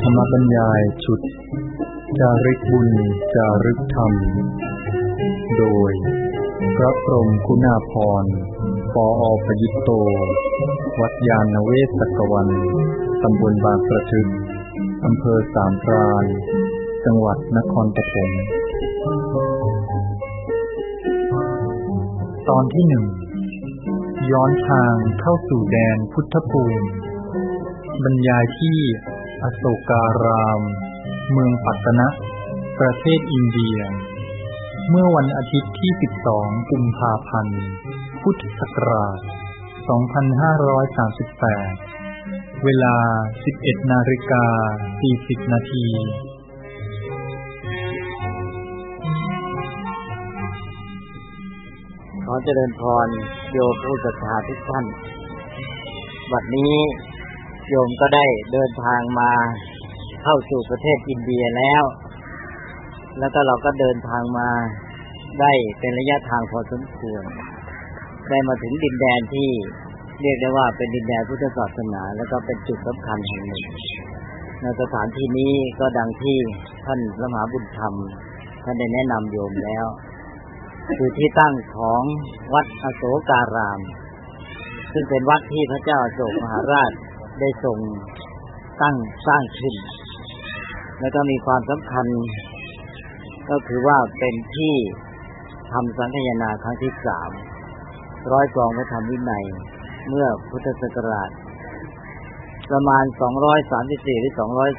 ธรรมบรรยายชุดจาริกบุญจารึกธรรมโดยพระพรหมคุณาภรณ์ ปอ.ปยิตโต วัดยานเวศกวัน ตำบลบางประทึก อำเภอสามพราน จังหวัดนครปฐมตอนที่หนึ่งย้อนทางเข้าสู่แดนพุทธภูมิบรรยายที่อโศการาม เมืองปัตตนะ ประเทศอินเดียเมื่อวันอาทิตย์ที่ 12 กุมภาพันธ์ พุทธศักราช 2538 เวลา 11:40 น. ขอเจริญพรโยมผู้ศรัทธาทุกท่านบัดนี้โยมก็ได้เดินทางมาเข้าสู่ประเทศอินเดียแล้วก็เราก็เดินทางมาได้เป็นระยะทางพอสมควรได้มาถึงดินแดนที่เรียกได้ว่าเป็นดินแดนพุทธศาสนาแล้วก็เป็นจุดสำคัญแห่งหนึ่งในสถานที่นี้ก็ดังที่ท่านพระมหาบุญธรรมท่านได้แนะนำโยมแล้วคือที่ตั้งของวัดอโศการามซึ่งเป็นวัดที่พระเจ้าอโศกมหาราชได้ทรงตั้งสร้างขึ้นแล้วก็มีความสำคัญก็คือว่าเป็นที่ทำสังฆายนาครั้งที่3ร้อยกรองพระธรรมวินัยเมื่อพุทธศักราชประมาณ234หรือ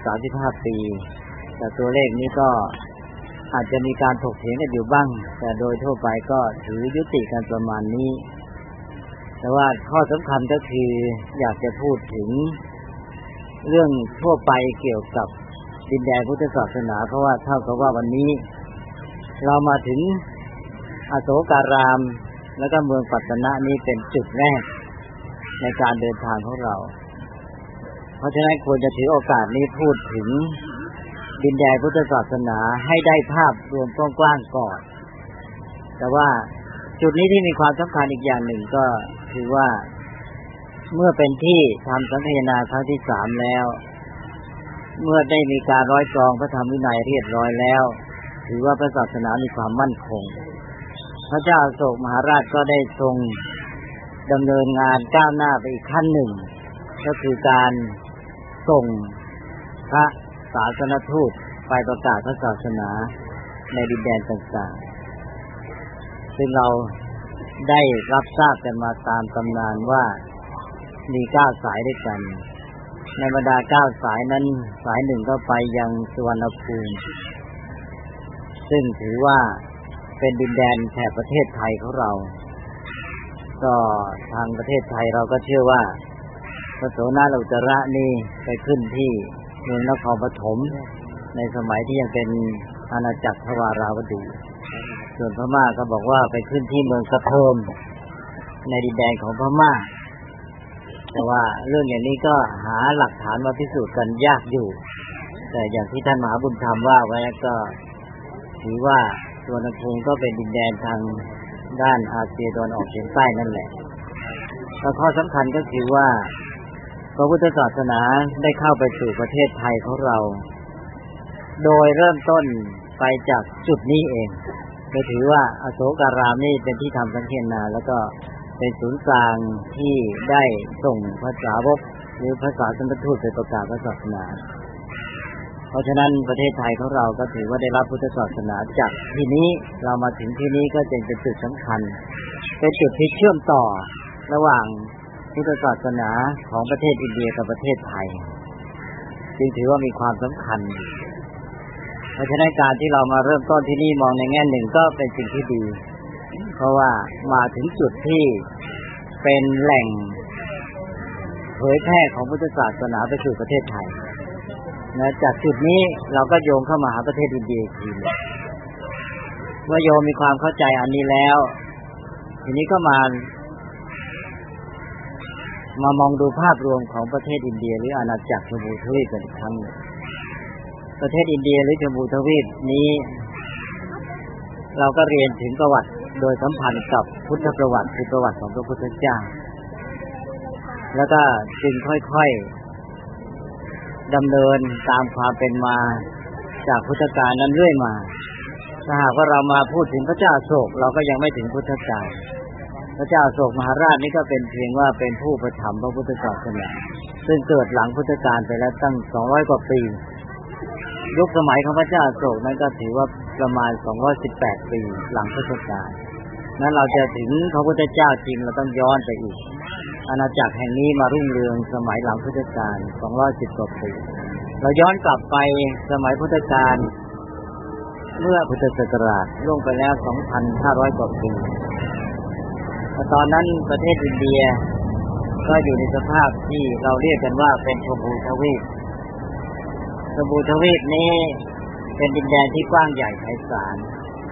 235ปีแต่ตัวเลขนี้ก็อาจจะมีการถกเถียงกันอยู่บ้างแต่โดยทั่วไปก็ถือยุติกันประมาณนี้แต่ว่าข้อสำคัญก็คืออยากจะพูดถึงเรื่องทั่วไปเกี่ยวกับดินแดนพุทธศาสนาเพราะว่าเท่ากับว่าวันนี้เรามาถึงอโศการามแล้วก็เมืองปัตตนะนี้เป็นจุดแรกในการเดินทางของเราเพราะฉะนั้นควรจะถือโอกาสนี้พูดถึงดินแดนพุทธศาสนาให้ได้ภาพรวมกว้างๆก่อนแต่ว่าจุดนี้ที่มีความสำคัญอีกอย่างหนึ่งก็คือว่าเมื่อเป็นที่ทำสังฆายนาครั้งที่3แล้วเมื่อได้มีการร้อยกรองพระธรรมวินัยเรียบร้อยแล้วถือว่าพระศาสนามีความมั่นคงพระเจ้าอโศกมหาราชก็ได้ทรงดำเนินงานก้าวหน้าไปอีกขั้นหนึ่งก็คือการส่งพระศาสนทูตไปประกาศพระศาสนาในดินแดนต่างๆซึ่งเราได้รับทราบกันมาตามตำนานว่ามี9สายด้วยกันในบรรดา9สายนั้นสายหนึ่งก็ไปยังสุวรรณภูมิซึ่งถือว่าเป็นดินแดนแถบประเทศไทยของเราก็ทางประเทศไทยเราก็เชื่อว่าพระโสนาอุตระนี่ไปขึ้นที่เมืองนครปฐมในสมัยที่ยังเป็นอาณาจักรทวาราวดีส่วนพม่าก็บอกว่าไปขึ้นที่เมืองสะเทิมในดินแดนของพม่าแต่ว่าเรื่องอย่างนี้ก็หาหลักฐานมาพิสูจน์กันยากอยู่แต่อย่างที่ท่านมหาบุญธรรมว่าไว้ก็ถือว่าสุวรรณภูมิก็เป็นดินแดนทางด้านอาเซียตะวันออกเฉียงใต้นั่นแหละแล้วข้อสำคัญก็คือว่าพระพุทธศาสนาได้เข้าไปสู่ประเทศไทยของเราโดยเริ่มต้นไปจากจุดนี้เองก็ถือว่าอโศการามนี่เป็นที่ทำสังฆายนาแล้วก็เป็นศูนย์กลางที่ได้ส่งพระสาวกหรือพระศาสนทูตไปประกาศพระศาสนาเพราะฉะนั้นประเทศไทยของเราก็ถือว่าได้รับพุทธศาสนาจากที่นี้เรามาถึงที่นี้ก็จึงเป็นจุดสำคัญเป็นจุดที่เชื่อมต่อระหว่างพุทธศาสนาของประเทศอินเดียกับประเทศไทยจึงถือว่ามีความสำคัญเพราะฉะนั้นการที่เรามาเริ่มต้นที่นี่มองในแง่หนึ่งก็เป็นสิ่งที่ดีเพราะว่ามาถึงจุดที่เป็นแหล่งเผยแพร่ของพุทธศาสนาไปสู่ประเทศไทยนะจากจุดนี้เราก็โยงเข้ามาหาประเทศอินเดียอีกทีเมื่อโยมมีความเข้าใจอันนี้แล้วทีนี้ก็มามองดูภาพรวมของประเทศอินเดียหรืออาณาจักรชมพูทวีปกันอีกครั้งประเทศอินเดียหรือชมพูทวีปนี้เราก็เรียนถึงประวัติโดยสัมพันธ์กับพุทธประวัติคือประวัติของพระพุทธเจ้าแล้วก็จึงค่อยๆดำเนินตามความเป็นมาจากพุทธกาลนั้นเรื่อยมาถ้าหากว่าเรามาพูดถึงพระเจ้าอโศกเราก็ยังไม่ถึงพุทธกาลพระเจ้าอโศกมหาราชนี่ก็เป็นเพียงว่าเป็นผู้ประถมพระพุทธศาสนาซึ่งเกิดหลังพุทธกาลไปแล้วตั้ง200กว่าปียุคสมัยของพระเจ้าอโศกนั้นก็ถือว่าประมาณ218ปีหลังพุทธกาลนั้นเราจะถึงพระพุทธเจ้าจริงเราต้องย้อนไปอีกอาณาจักรแห่งนี้มารุ่งเรืองสมัยหลังพุทธกาล210กว่าปีเราย้อนกลับไปสมัยพุทธกาลเมื่อพุทธศักราชล่วงไปแล้ว 2,500 กว่าปีตอนนั้นประเทศอินเดียก็อยู่ในสภาพที่เราเรียกกันว่าเป็นชมพูทวีปชมพูทวีปนี้เป็นดินแดนที่กว้างใหญ่ไพศาล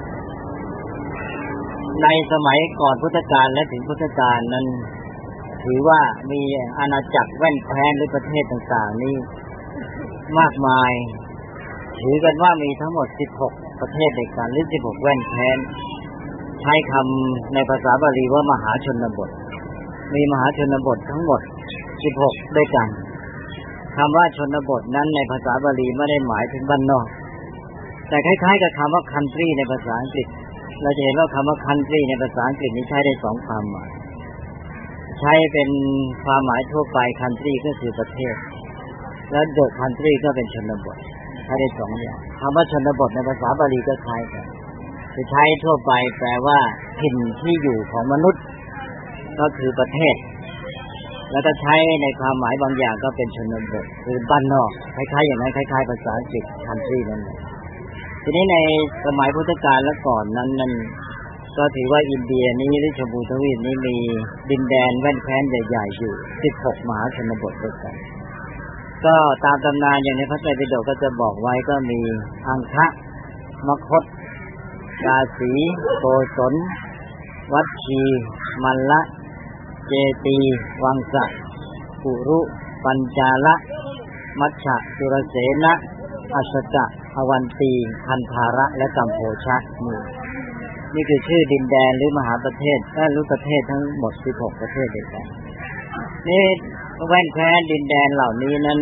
ในสมัยก่อนพุทธกาลและถึงพุทธกาลนั้นถือว่ามีอาณาจักรแว่นแคว้นหรือประเทศต่างๆนี้มากมายถือกันว่ามีทั้งหมด16ประเทศด้วยกันหรือ16แว่นแคว้นใช้คำในภาษาบาลีว่ามหาชนบทมีมหาชนบททั้งหมด16ด้วยกันคำว่าชนบทนั้นในภาษาบาลีไม่ได้หมายถึงบ้านนอกแต่คล้ายๆกับคำว่า country ในภาษาอังกฤษเราจะเห็นว่าคำว่า country ในภาษาอังกฤษนี้ใช้ได้2ความหมายใช้เป็นความหมายทั่วไป country ก็คือประเทศและ the country ก็เป็นชนบทใช้ได้2อย่างคำว่าชนบทในภาษาบาลีก็คล้ายกันจะใช้ทั่วไปแปลว่าถิ่นที่อยู่ของมนุษย์ก็คือประเทศแล้วก็ใช้ในความหมายบางอย่างก็เป็นชนบทคือบ้านนอกคล้ายๆอย่างนั้นคล้ายๆภาษาอังกฤษ country นั่นแหละทีนี้ในสมัยพุทธกาลและก่อนนั้นก็ถือว่าอินเดียนี้หรือชมพูทวีปนี้มีดินแดนแว่นแคว้นใหญ่ๆอยู่16มหาชนบทด้วยกันก็ตามตำนานอย่างในพระไตรปิฎกก็จะบอกไว้ก็มีอังคะมคธกาสีโกศลวัชชีมัลละเจตีวังสะกุรุปัญจาละมัชฌะสุรเสนะอัสสกะอวันตีคันธาระและกัมโพชะนี่คือชื่อดินแดนหรือมหาประเทศรู้ประเทศทั้งหมด16ประเทศด้วยกันนี่แว่นแคว้นดินแดนเหล่านี้นั้น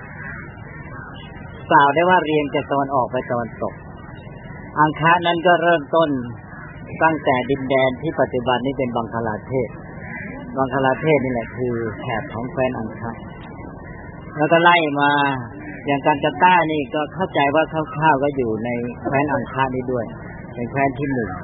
กล่าวได้ว่าเรียงจากตะวันออกไปตะวันตกอังคะนั้นก็เริ่มต้นตั้งแต่ดินแดนที่ปัจจุบันนี้เป็นบังคลาเทศบังคลาเทศนี่แหละคือแถบของแคว้นอังคะแล้วก็ไล่มาอย่างกัลกัตตานี่ก็เข้าใจว่าคร่าวๆก็อยู่ในแคว้นอังคะนี้ด้วยเป็นแคว้นที่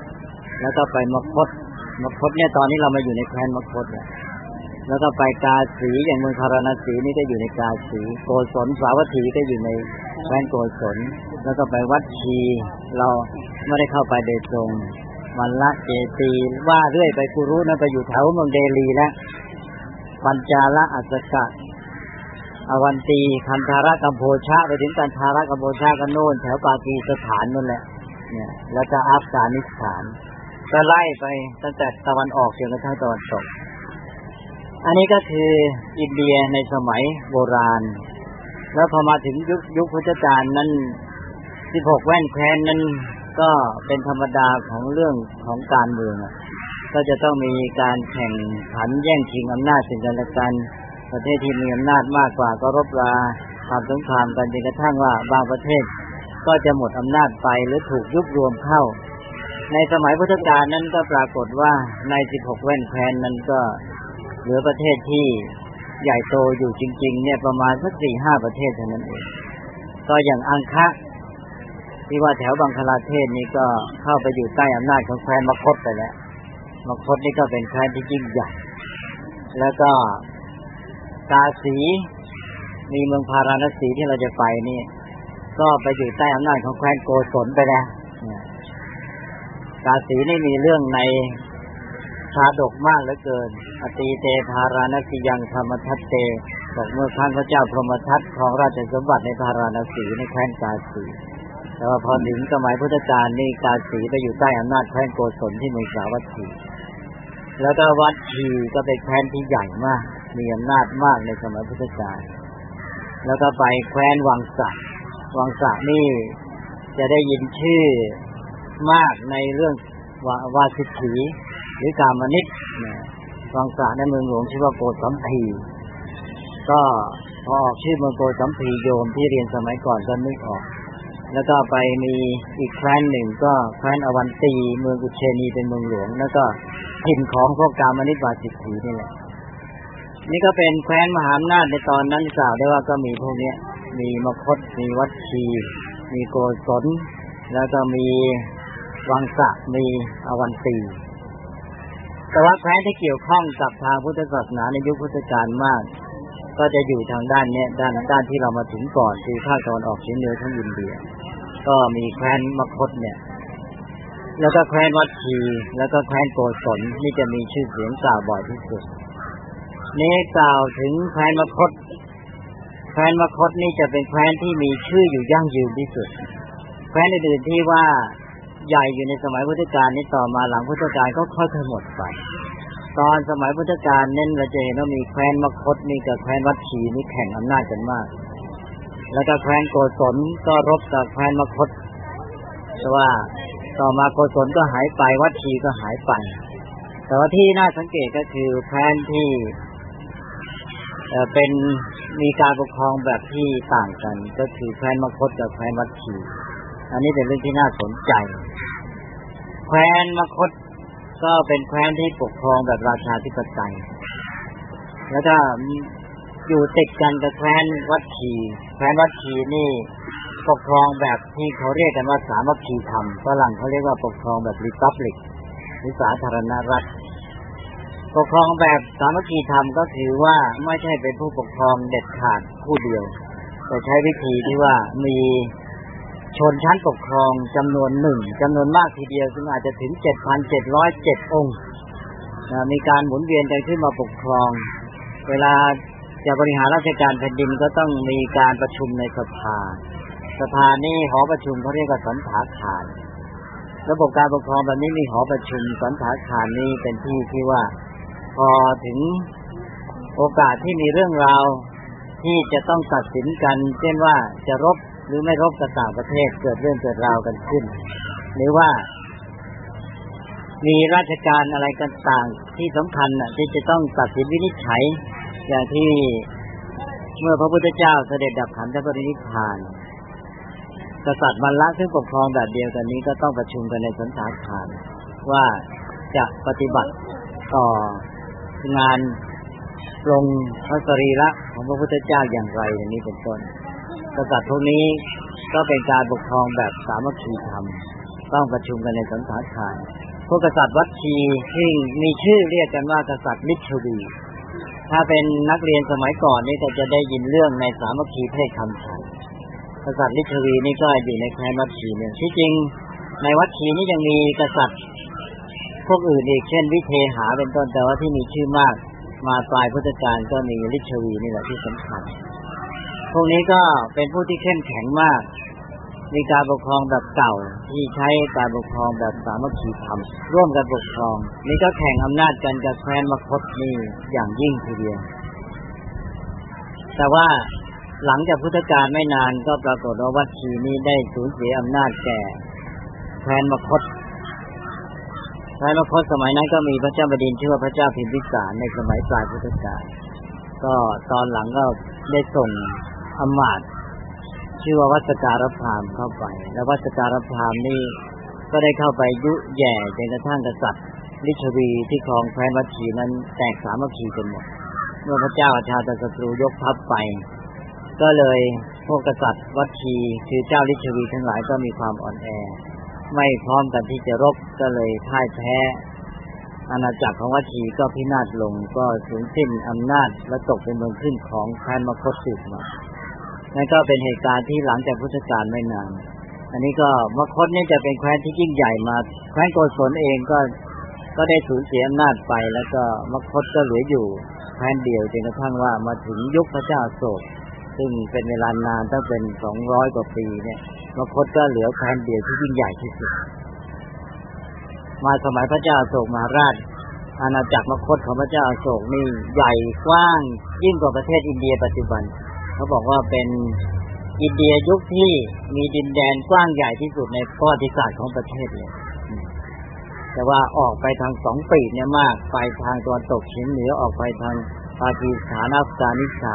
1แล้วก็ไปมคธเนี่ยตอนนี้เรามาอยู่ในแคว้นมคธแล้วก็ไปกาสีอย่างเมืองพาราณสีนี่ก็อยู่ในกาสีโกศลสาวัตถีก็อยู่ในแคว้นโกศลแล้วก็ไปวัดชีเราไม่ได้เข้าไปโดยตรงมัลละเจตีว่าเรื่อยไปกุรุนั่นไปอยู่แถวเมืองเดลีแล้วปัญจาละอัสสกะอวันตีคันธาระกัมโพชะไปถึงกันธาระกัมโพชะกันโน่นแถวปากีสถานนั่นแหละเนี่ยแล้วก็อัฟกานิสถานก็ไล่ไปตั้งแต่ตะวันออกจนกระทั่งตะวันตกอันนี้ก็คืออินเดียในสมัยโบราณแล้วพอมาถึงยุคพุทธกาลนั้น16แว่นแคว้นนั้นก็เป็นธรรมดาของเรื่องของการเมืองก็จะต้องมีการแข่งขันแย่งชิงอำนาจซึ่งกันและกันประเทศที่มีอำนาจมากกว่าก็รบราทำสงครามกันจนกระทั่งว่าบางประเทศก็จะหมดอำนาจไปหรือถูกยุบรวมเข้าในสมัยพุทธกาลนั้นก็ปรากฏว่าใน16แว่นแคว้นนั้นก็เหลือประเทศที่ใหญ่โตอยู่จริงๆเนี่ยประมาณสัก 4-5 ประเทศเท่านั้นเองก็อย่างอังคะที่ว่าแถวบังคลาเทศนี่ก็เข้าไปอยู่ใต้อำนาจของแคว้นมคธไปแล้วมคธนี่ก็เป็นแคว้นที่ยิ่งใหญ่แล้วก็กาสีมีเมืองพาราณสีที่เราจะไปนี่ก็ไปอยู่ใต้อำนาจของแคว้นโกศลไปแล้วกาสีนี่มีเรื่องในชาดกมากเหลือเกินอตีเตพาราณสียังธรรมทัตเตบอกเมื่อครั้งพระเจ้าพรหมทัตของราชสมบัติในพาราณสีในแคว้นกาสีแต่ว่าพอถึงสมัยพุทธกาลนี่กาสีไปอยู่ใต้อำนาจแคว้นโกศลที่เมืองสาวัตถีแล้วก็วัดชีก็เป็นแคว้นที่ใหญ่มากมีอำนาจมากในสมัยพุทธกาลแล้วก็ไปแคว้นวังสะนี่จะได้ยินชื่อมากในเรื่องวาสิถีหรือกามนิษฐ์วังสะในเมืองหลวงชื่อว่าโกสัมพีก็พอออกชื่อเมืองโกสัมพีโยมที่เรียนสมัยก่อนก็นึกออกแล้วก็ไปมีอีกแคว้นหนึ่งก็แคว้นอวันตีเมืองอุเชนีเป็นเมืองหลวงแล้วก็ถิ่นของพวกกามนิบาตสิทธินี่แหละนี่ก็เป็นแคว้นมหาอำนาจในตอนนั้นกล่าวได้ว่าก็มีพวกนี้มีมคธมีวัดชีมีโกศลแล้วก็มีวังสะมีอวันตีแต่ว่าแคว้นที่เกี่ยวข้องกับทางพุทธศาสนาในยุคพุทธกาลมากก็จะอยู่ทางด้านนี้ด้านที่เรามาถึงก่อนคือภาคตะวันออกเฉียงเหนือของอินเดียก็มีแคว้นมคธเนี่ยแล้วก็แคว้นวัดชีแล้วก็แคว้นโกศลนี่จะมีชื่อเสียงกล่าวบ่อยที่สุดนี้กล่าวถึงแคว้นมคธแคว้นมคธนี่จะเป็นแคว้นที่มีชื่ออยู่ยั่งยืนที่สุดแคว้นอื่นๆที่ว่าใหญ่อยู่ในสมัยพุทธกาลนี้ต่อมาหลังพุทธกาลก็ค่อยๆหมดไปตอนสมัยพุทธกาลนั้นเราจะเห็นว่ามีแคว้นมคธนี่กับแคว้นวัดชีนี่แข่งอำนาจกันมากแล้วก็แคว้นโกศลก็รบกับแคว้นมคธแต่ว่าต่อมาโกศลก็หายไปวัดชีก็หายไปแต่ว่าที่น่าสังเกตก็คือแคว้นที่เป็นมีการปกครองแบบที่ต่างกันก็คือแคว้นมคธกับแคว้นวัดชีอันนี้เป็นเรื่องที่น่าสนใจแคว้นมคธก็เป็นแคว้นที่ปกครองแบบราชาธิปไตยแล้วก็อยู่ติดกันกับแคว้นวัดชีแคว้นวัดชีนี่ปกครองแบบที่เขาเรียกกันว่าสามัคคีธรรมฝรั่งเขาเรียกว่าปกครองแบบริพับลิกหรือสาธารณรัฐปกครองแบบสามัคคีธรรมก็คือว่าไม่ใช่เป็นผู้ปกครองเด็ดขาดผู้เดียวแต่ใช้วิธีที่ว่ามีชนชั้นปกครองจำนวนหนึ่งจำนวนมากทีเดียวซึ่งอาจจะถึง 7,707 องค์มีการหมุนเวียนกันขึ้นมาปกครองเวลาจะบริหารราชการแผ่นดินก็ต้องมีการประชุมในสภานี่หอประชุมเขาเรียกว่าสันถาคารระบบการปกครองแบบนี้มีหอประชุมสันถาคารนี่เป็นที่ว่าพอถึงโอกาสที่มีเรื่องราวที่จะต้องตัดสินกันเช่นว่าจะรบหรือไม่รบกับต่างประเทศเกิดเรื่องเกิดราวกันขึ้นหรือว่ามีราชการอะไรกันต่างที่สำคัญที่จะต้องตัดสินวินิจฉัยอย่างที่เมื่อพระพุทธเจ้าเสด็จดับขันธปรินิพพานกษัตริย์มลละซึ่งปกครองแบบเดียวกันนี้ก็ต้องประชุมกันในสันถาคารว่าจะปฏิบัติต่องานลงพระสรีระของพระพุทธเจ้าอย่างไรอย่างนี้เป็นต้นกษัตริย์พวกนี้ก็เป็นการปกครองแบบสามัคคีธรรมต้องประชุมกันในสันถาคารพวกกษัตริย์วัดชีที่มีชื่อเรียกกันว่ากษัตริย์ลิชวีถ้าเป็นนักเรียนสมัยก่อนนี่ก็จะได้ยินเรื่องในสามัคคีเพศคำชัยกษัตริย์ลิชวีนี่ก็อยู่ในแคว้นวัดชีเนี่ยที่จริงในวัดชีนี่ยังมีกษัตริย์พวกอื่นอีกเช่นวิเทหาเป็นต้นแต่ว่าที่มีชื่อมากมาปลายพุทธกาลก็มีลิชวีนี่แหละที่สำคัญพวกนี้ก็เป็นผู้ที่เข้มแข็งมากมีการปกครองแบบเก่าที่ใช้การปกครองแบบสามัคคีธรรมร่วมกันปกครองนี่ก็แข่งอำนาจกันกับแคว้นมคธนี่อย่างยิ่งทีเดียวแต่ว่าหลังจากพุทธกาลไม่นานก็ปรากฏว่าวัดชีนี้ได้สูญเสียอำนาจแก่แคว้นมคธแคว้นมคธสมัยนั้นก็มีพระเจ้าบดินทร์ชื่อว่าพระเจ้าพิมพิสารในสมัยปลายพุทธกาลก็ตอนหลังก็ได้ส่งอมาตย์ชื่อว่าวัสการพราหมณ์เข้าไปแล้ววัสการพราหมณ์นี่ก็ได้เข้าไปยุแย่จนกระทั่งกษัตริย์ลิชวีที่ครองแคว้นวัดชีนั้นแตกสามัคคีกันหมดเมื่อพระเจ้าอาชาตศัตรูยกทัพไปก็เลยพวกกษัตริย์วัดชีคือเจ้าลิชวีทั้งหลายก็มีความอ่อนแอไม่พร้อมกันที่จะรบก็เลยพ่ายแพ้อาณาจักรของวัดชีก็พินาศลงก็สูญสิ้นอำนาจและตกเป็นเมืองขึ้นของแคว้นมคธสืบมานั่นก็เป็นเหตุการณ์ที่หลังจากพุทธกาลไม่นานอันนี้ก็มคธนี่จะเป็นแคว้นที่ยิ่งใหญ่มาแคว้นโกศลเองก็ได้สูญเสียอำนาจไปแล้วก็มคธก็เหลืออยู่แคว้นเดียวจนกระทั่งว่ามาถึงยุคพระเจ้าอโศกซึ่งเป็นเวลานานตั้งเป็น200 กว่าปีเนี่ยมคธก็เหลือแคว้นเดียวที่ยิ่งใหญ่ที่สุดมาสมัยพระเจ้าอโศกมหาราชอาณาจักรมคธของพระเจ้าอโศกนี่ใหญ่กว้างยิ่งกว่าประเทศอินเดียปัจจุบันเขาบอกว่าเป็นอินเดียยุคที่มีดินแดนกว้างใหญ่ที่สุดในประวัติศาสตร์ของประเทศเลยแต่ว่าออกไปทาง2 ปีกเนี่ยมากไปทางตะวันตกเฉียงเหนือออกไปทางปากีสถานอัฟกานิสถาน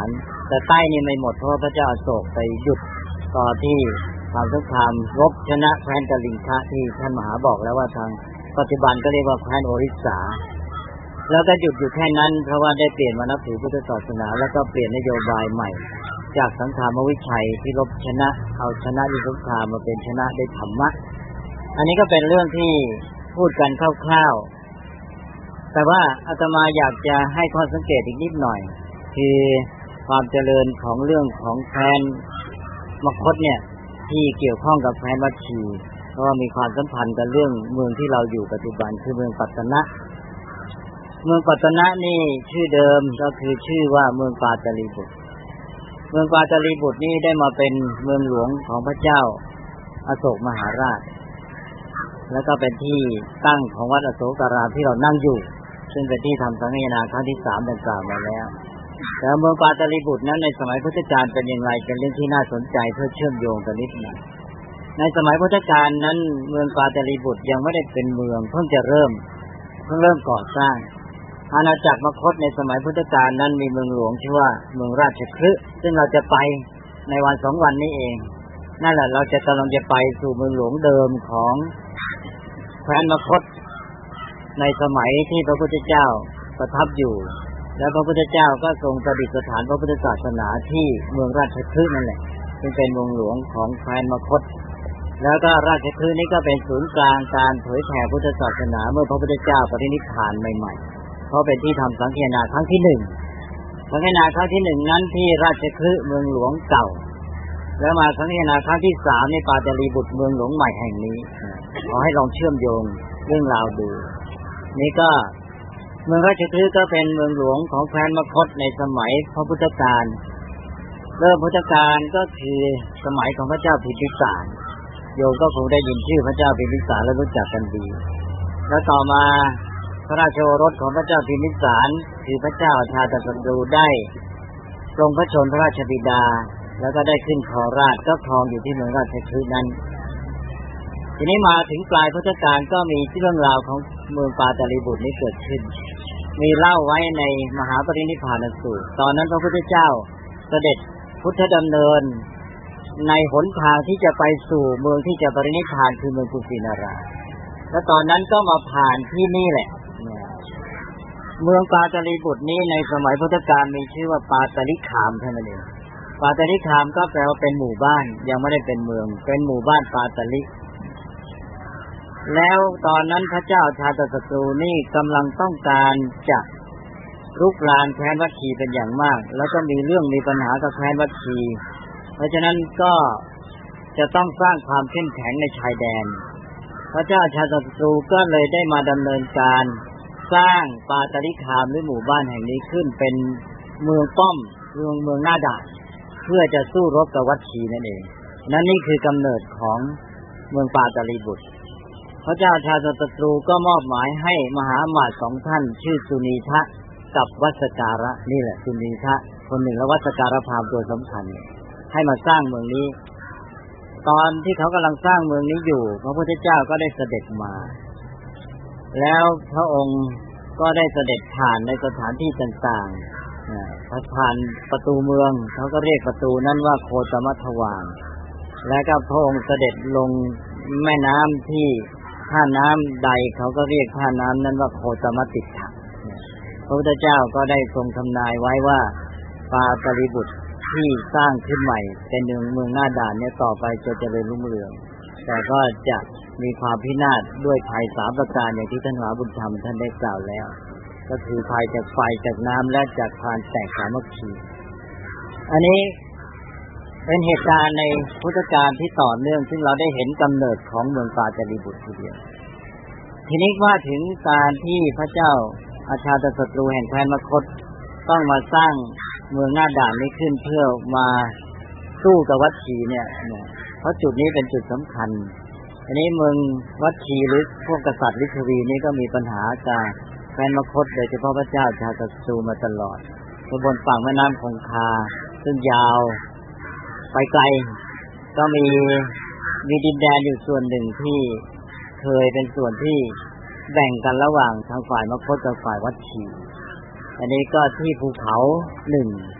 แต่ใต้นี่ไม่หมดเพราะพระเจ้าอโศกไปหยุดต่อที่ความสงครามรบชนะแคว้นกลิงคะที่ท่านมหาบอกแล้วว่าทางปัจจุบันก็เรียกว่าแคว้นโอริสาแล้วก็หยุดอยู่แค่นั้นเพราะว่าได้เปลี่ยนมานับถือพุทธศาสนาแล้วก็เปลี่ยนนโยบายใหม่จากสังฆามวิชัยที่รบชนะเอาชนะด้วยสงครามมาเป็นชนะด้วยธรรมะอันนี้ก็เป็นเรื่องที่พูดกันคร่าวๆแต่ว่าอาตมาอยากจะให้ข้อสังเกตอีกนิดหน่อยคือความเจริญของเรื่องของแคว้นมคธเนี่ยที่เกี่ยวข้องกับแคว้นวัดชีเพราะว่ามีความสัมพันธ์กับเรื่องเมืองที่เราอยู่ปัจจุบันคือเมืองปัตตนะเมืองปัตตนะนี่ชื่อเดิมก็คือชื่อว่าเมืองปาตลีบุตรเมืองปาตลีบุตรนี่ได้มาเป็นเมืองหลวงของพระเจ้าอโศกมหาราชแล้วก็เป็นที่ตั้งของวัดอโศการามที่เรานั่งอยู่ซึ่งเป็นที่ทำสังฆนาครั้งที่3ดังกล่าวมาแล้วแต่เมืองปาตลีบุตรนั้นในสมัยพุทธกาลเป็นอย่างไรเป็นเรื่องที่น่าสนใจเพื่อเชื่อมโยงกันนิดหน่อยในสมัยพุทธกาลนั้นเมืองปาตลีบุตรยังไม่ได้เป็นเมืองเพิ่งเริ่มก่อสร้างอาณาจักรมคธในสมัยพุทธกาลนั้นมีเมืองหลวงชื่อว่าเมืองราชคฤห์ซึ่งเราจะไปในวัน2วันนี้เองนั่นแหละเราจะกำลังจะไปสู่เมืองหลวงเดิมของแคว้นมคธในสมัยที่พระพุทธเจ้าประทับอยู่และพระพุทธเจ้าก็ทรงประดิษฐานพระพุทธศาสนาที่เมืองราชคฤห์นั่นแหละซึ่งเป็นเมืองหลวงของแคว้นมคธแล้วก็ราชคฤห์นี้ก็เป็นศูนย์กลางการเผยแผ่พุทธศาสนาเมื่อพระพุทธเจ้าปรินิพพานใหม่ๆเพราะเป็นที่ทำสังฆนาครั้งที่1สังฆนาครั้งที่1นั้นที่ราชคฤห์เมืองหลวงเก่าแล้วมาสังฆนาครั้งที่3ในปาตลีบุตรเมืองหลวงใหม่แห่งนี้ขอให้ลองเชื่อมโยงเรื่องราวดูนี่ก็เมืองราชคฤห์ก็เป็นเมืองหลวงของแคว้นมคธในสมัยพระพุทธกาลเริ่มพุทธกาลก็คือสมัยของพระเจ้าพิมพิสารโยมก็คงได้ยินชื่อพระเจ้าพิมพิสารและรู้จักกันดีแล้วต่อมาพระราชโอรสของพระเจ้าพิมพิสารคือพระเจ้าชาตศัตรูได้ทรงพระชนพระราชบิดาแล้วก็ได้ขึ้นครองราชย์ก็ครองอยู่ที่เมืองราชคฤห์นั้นทีนี้มาถึงปลายพุทธกาลก็มีเรื่องราวของเมืองปาตลีบุตรนี้เกิดขึ้นมีเล่าไว้ในมหาปรินิพพานสูตรตอนนั้นพระพุทธเจ้าเสด็จพุทธดำเนินในหนทางที่จะไปสู่เมืองที่จะปรินิพพานคือเมืองกุสินาราและตอนนั้นก็มาผ่านที่นี่แหละเมืองปาตลีบุตรนี้ในสมัยพุทธกาลมีชื่อว่าปาตลิคามเท่านั้นเองปาตลิคามก็แปลว่าเป็นหมู่บ้านยังไม่ได้เป็นเมืองเป็นหมู่บ้านปาตลิแล้วตอนนั้นพระเจ้าชาตศัตรูนี่กำลังต้องการจะรุกรานแคว้นวัดชีเป็นอย่างมากแล้วก็มีปัญหากับแคว้นวัดชีเพราะฉะนั้นก็จะต้องสร้างความเข้มแข็งในชายแดนพระเจ้าชาตศัตรูก็เลยได้มาดำเนินการสร้างปาตลิคามหรือหมู่บ้านแห่งนี้ขึ้นเป็นเมืองป้อมเมืองหน้าด่านเพื่อจะสู้รบกับวัดชีนั่นเองนั่นนี่คือกำเนิดของเมืองปาตลีบุตรพระเจ้าชาตศัตรูก็มอบหมายให้มหาอมาตย์2ท่านชื่อสุนีทะกับวัสการะนี่แหละสุนีทะคนหนึ่งและวัสการะพราหมณ์ตัวสำคัญให้มาสร้างเมืองนี้ตอนที่เขากำลังสร้างเมืองนี้อยู่พระพุทธเจ้าก็ได้เสด็จมาแล้วพระองค์ก็ได้เสด็จผ่านในสถานที่ต่างๆผ่านประตูเมืองเขาก็เรียกประตูนั้นว่าโคตมัทวางแล้วก็พระองค์เสด็จลงแม่น้ำที่ท่าน้ำใดเขาก็เรียกท่าน้ำนั้นว่าโคตมติถะพระพุทธเจ้าก็ได้ทรงทำนายไว้ว่าปาตลีบุตรที่สร้างขึ้นใหม่เป็นเมืองหน้าด่านเนี่ยต่อไปจะเจริญรุ่งเรืองแต่ก็จะมีความพินาศด้วยภัย3ประการอย่างที่ท่านมหาบุญธรรมท่านได้กล่าวแล้วก็คือภัยจากไฟจากน้ำและจากพานแตกสามัคคีอันนี้เป็นเหตุการณ์ในพุทธกาลที่ต่อเนื่องซึ่งเราได้เห็นกำเนิดของเมืองปาตลีบุตรทีเดียวทีนี้ว่าถึงการที่พระเจ้าอาชาตศัตรูแห่งแคว้นมคธต้องมาสร้างเมืองหน้าด่านนี้ขึ้นเพื่อมาสู้กับวัดชีเนี่ยเพราะจุดนี้เป็นจุดสำคัญอันนี้เมืองวัดชีหรือพวกกษัตริย์ฤทวีนี่ก็มีปัญหากับแคว้นมคธโดยเฉพาะพระเจ้าชาตศัตรูมาตลอดบนฝั่งแม่น้ำคงคาซึ่งยาวไปไกลก็มีดินแดนอยู่ส่วนหนึ่งที่เคยเป็นส่วนที่แบ่งกันระหว่างทางฝ่ายมคธกับฝ่ายวัดชีอันนี้ก็ที่ภูเขา1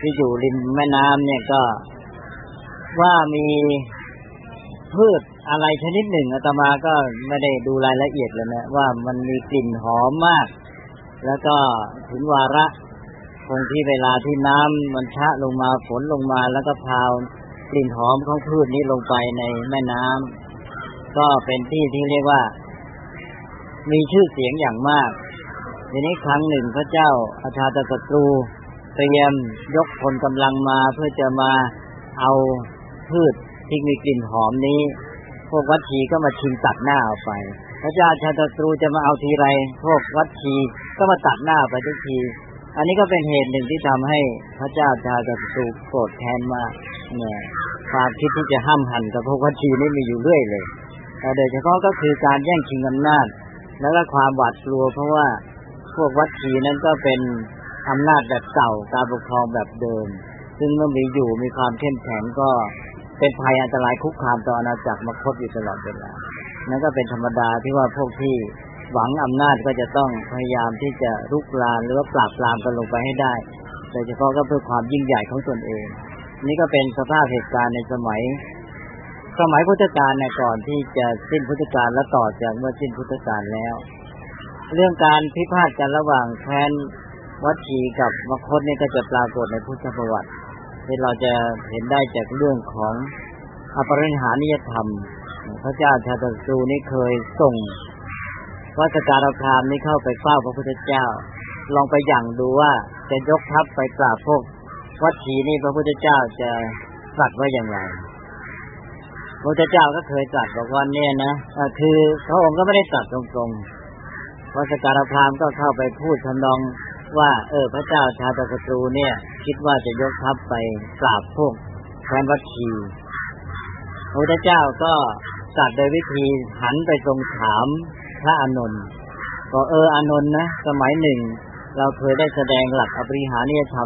ที่อยู่ริมแม่น้ำเนี่ยก็ว่ามีพืชอะไรชนิดหนึ่งอาตมาก็ไม่ได้ดูรายละเอียดเลยนะว่ามันมีกลิ่นหอมมากแล้วก็ถึงวาระคงที่เวลาที่น้ำมันชะลงมาฝนลงมาแล้วก็พาวกลิ่นหอมของพืชนี้ลงไปในแม่น้ำก็เป็นที่ที่เรียกว่ามีชื่อเสียงอย่างมากทีนี้ครั้งหนึ่งพระเจ้าอาชาตศัตรูเตรียมยกพลกำลังมาเพื่อจะมาเอาพืชที่มีกลิ่นหอมนี้พวกวัดชีก็มาชิงตัดหน้าเอาไปพระเจ้าอาชาตศัตรูจะมาเอาทีไรพวกวัดชีก็มาตัดหน้าไปทุกทีอันนี้ก็เป็นเหตุหนึ่งที่ทำให้พระเจ้าอาชาตศัตรูโกรธแค้นมากเนี่ยความคิดที่จะห้ามหันกับพวกวัดชีนี่มีอยู่เรื่อยเลยแต่โดยเฉพาะก็คือการแย่งชิงอำนาจแล้วก็ความหวาดกลัวเพราะว่าพวกวัดชีนั้นก็เป็นอำนาจแบบเก่าการปกครองแบบเดิมซึ่งเมื่อมีความเข้มแข็งก็เป็นภัยอันตรายคุกคามต่ออาณาจักรมคธอยู่ตลอดเวลานั่นก็เป็นธรรมดาที่ว่าพวกที่หวังอำนาจก็จะต้องพยายามที่จะรุกรานหรือว่าปราบปรามกันลงไปให้ได้โดยเฉพาะก็เพื่อความยิ่งใหญ่ของตนเองนี่ก็เป็นสภาพเหตุการณ์ในสมัยพุทธกาลเนี่ยก่อนที่จะสิ้นพุทธกาลและต่อจากเมื่อสิ้นพุทธกาลแล้วเรื่องการพิพาทกันระหว่างแคว้นวัดชีกับมคธนี่ก็จะปรากฏในพุทธประวัติที่เราจะเห็นได้จากเรื่องของอปริหานิยธรรมพระเจ้าชาตศัตรูนี่เคยส่งวัสการพราหมณ์นี้เข้าไปเฝ้าพระพุทธเจ้าลองไปหยั่งดูว่าจะยกทัพไปปราบพวกวัดชีนี่พระพุทธเจ้าจะตรัสว่าอย่างไรพระพุทธเจ้าก็เคยตรัสบอกว่าเนี่ยนะคือพระองค์ก็ไม่ได้ตรัสตรงๆวัสการพราหมณ์ก็เข้าไปพูดทำนองว่าพระเจ้าชาตศัตรูเนี่ยคิดว่าจะยกทัพไปปราบพวกแคว้นวัดชีพระพุทธเจ้าก็ตรัสโดยวิธีหันไปทรงถามพระอานนท์ก็อานนท์นะสมัยหนึ่งเราเคยได้แสดงหลักอปริหานิยธรรม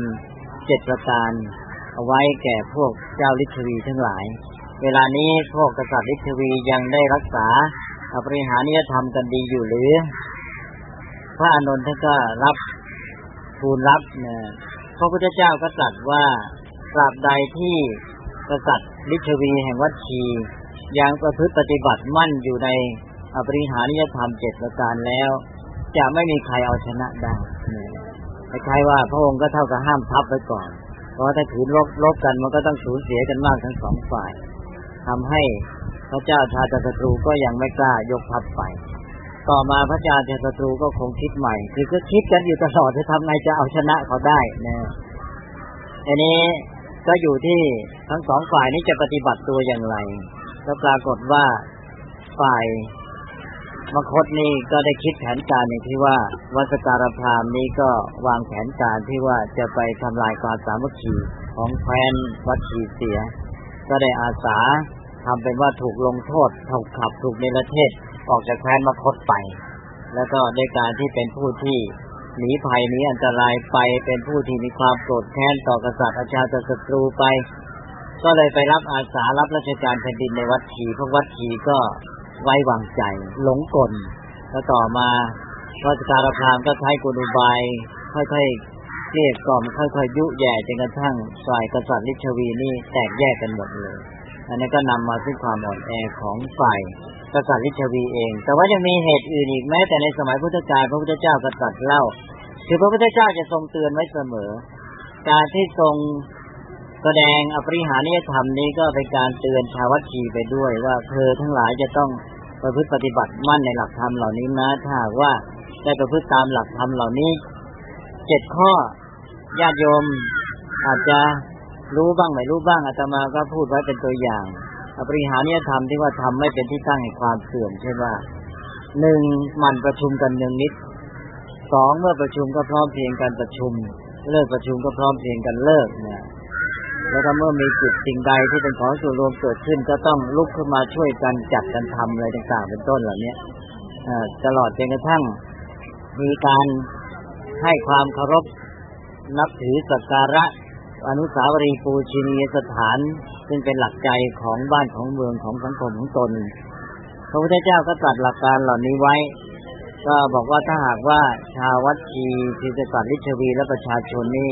7ประการเอาไว้แก่พวกเจ้าฤทธวีทั้งหลายเวลานี้พวกกษัตริย์ฤทธวียังได้รักษาอปริหานิยธรรมกันดีอยู่หรือพระอานนท์ท่านก็ทูลรับพระพุทธเจ้าก็ตรัสว่าตราบใดที่กษัตริย์ฤทธวีแห่งวัดชียังประพฤติปฏิบัติมั่นอยู่ในอปริหานิยธรรม7ประการแล้วจะไม่มีใครเอาชนะได้คล้ายๆว่าพระองค์ก็เท่ากับห้ามทัพไว้ก่อนเพราะถ้าถือลบกันมันก็ต้องสูญเสียกันมากทั้งสองฝ่ายทำให้พระเจ้าชาตศัตรูก็ยังไม่กล้ายกทัพไปต่อมาพระเจ้าชาตศัตรูก็คงคิดใหม่คือก็คิดกันอยู่ตลอดจะทำไงจะเอาชนะเขาได้นะอันนี้ก็อยู่ที่ทั้งสองฝ่ายนี้จะปฏิบัติตัวอย่างไรก็ปรากฏว่าฝ่ายมคธนี่ก็ได้คิดแผนการอย่างที่ว่าวัสการพราหมณ์นี้ก็วางแผนการที่ว่าจะไปทำลายความสามัคคีของแคว้นวัดชีเสียก็ได้อาสาทำเป็นว่าถูกลงโทษถูกขับถูกเนรเทศออกจากแคว้นมคธไปแล้วก็ในการที่เป็นผู้ที่หนีภัยหนีอันตรายไปเป็นผู้ที่มีความโกรธแค้นต่อกษัตริย์อาชาตศัตรูไปก็เลยไปรับอาสารับราชการแผ่นดินในวัดชีพวกวัดชีก็ไว้วางใจหลงกลแล้วต่อมาวัสการพราหมณ์ก็ใช้กลอุบายค่อยๆเกลี้ยกล่อมค่อยๆยุแย่จนกระทั่งฝ่ายกษัตริย์ฤทธวีนี่แตกแยกกันหมดเลยอันนี้ก็นำมาซึ่งความอ่อนแอของฝ่ายกษัตริย์ฤทธวีเองแต่ว่ายังมีเหตุอื่นอีกแม้แต่ในสมัยพุทธกาลพระพุทธเจ้าก็ตรัสเล่าคือพระพุทธเจ้าจะทรงเตือนไว้เสมอการที่ทรงแสดงอปริหานิยธรรมนี้ก็เป็นการเตือนชาววัดชีไปด้วยว่าเธอทั้งหลายจะต้องประพฤติปฏิบัติมั่นในหลักธรรมเหล่านี้นะถ้าว่าได้ประพฤติตามหลักธรรมเหล่านี้7ข้อญาติโยมอาจจะรู้บ้างไม่รู้บ้างอาตมาก็พูดไว้เป็นตัวอย่างอปริหานิยธรรมที่ว่าทำไม่เป็นที่ตั้งแห่งความเสื่อมเช่นว่า 1. มันประชุมกันเนืองนิด 2. เมื่อประชุมก็พร้อมเพรียงกันประชุมเลิกประชุมก็พร้อมเพรียงกันเลิกเนี่ยแล้วก็เมื่อมีจุดสิ่งใดที่เป็นของส่วนรวมเกิดขึ้นก็ต้องลุกขึ้นมาช่วยกันจัดกันทำอะไรต่างๆเป็นต้นเหล่านี้ตลอดจนกระทั่งมีการให้ความเคารพนับถือสักการะอนุสาวรีย์ปูชนียสถานซึ่งเป็นหลักใจของบ้านของเมืองของสังคมของตนพระพุทธเจ้าก็ตรัสหลักการเหล่านี้ไว้ก็บอกว่าถ้าหากว่าชาววัดชีที่กษัตริย์ฤทธวีและประชาชนนี้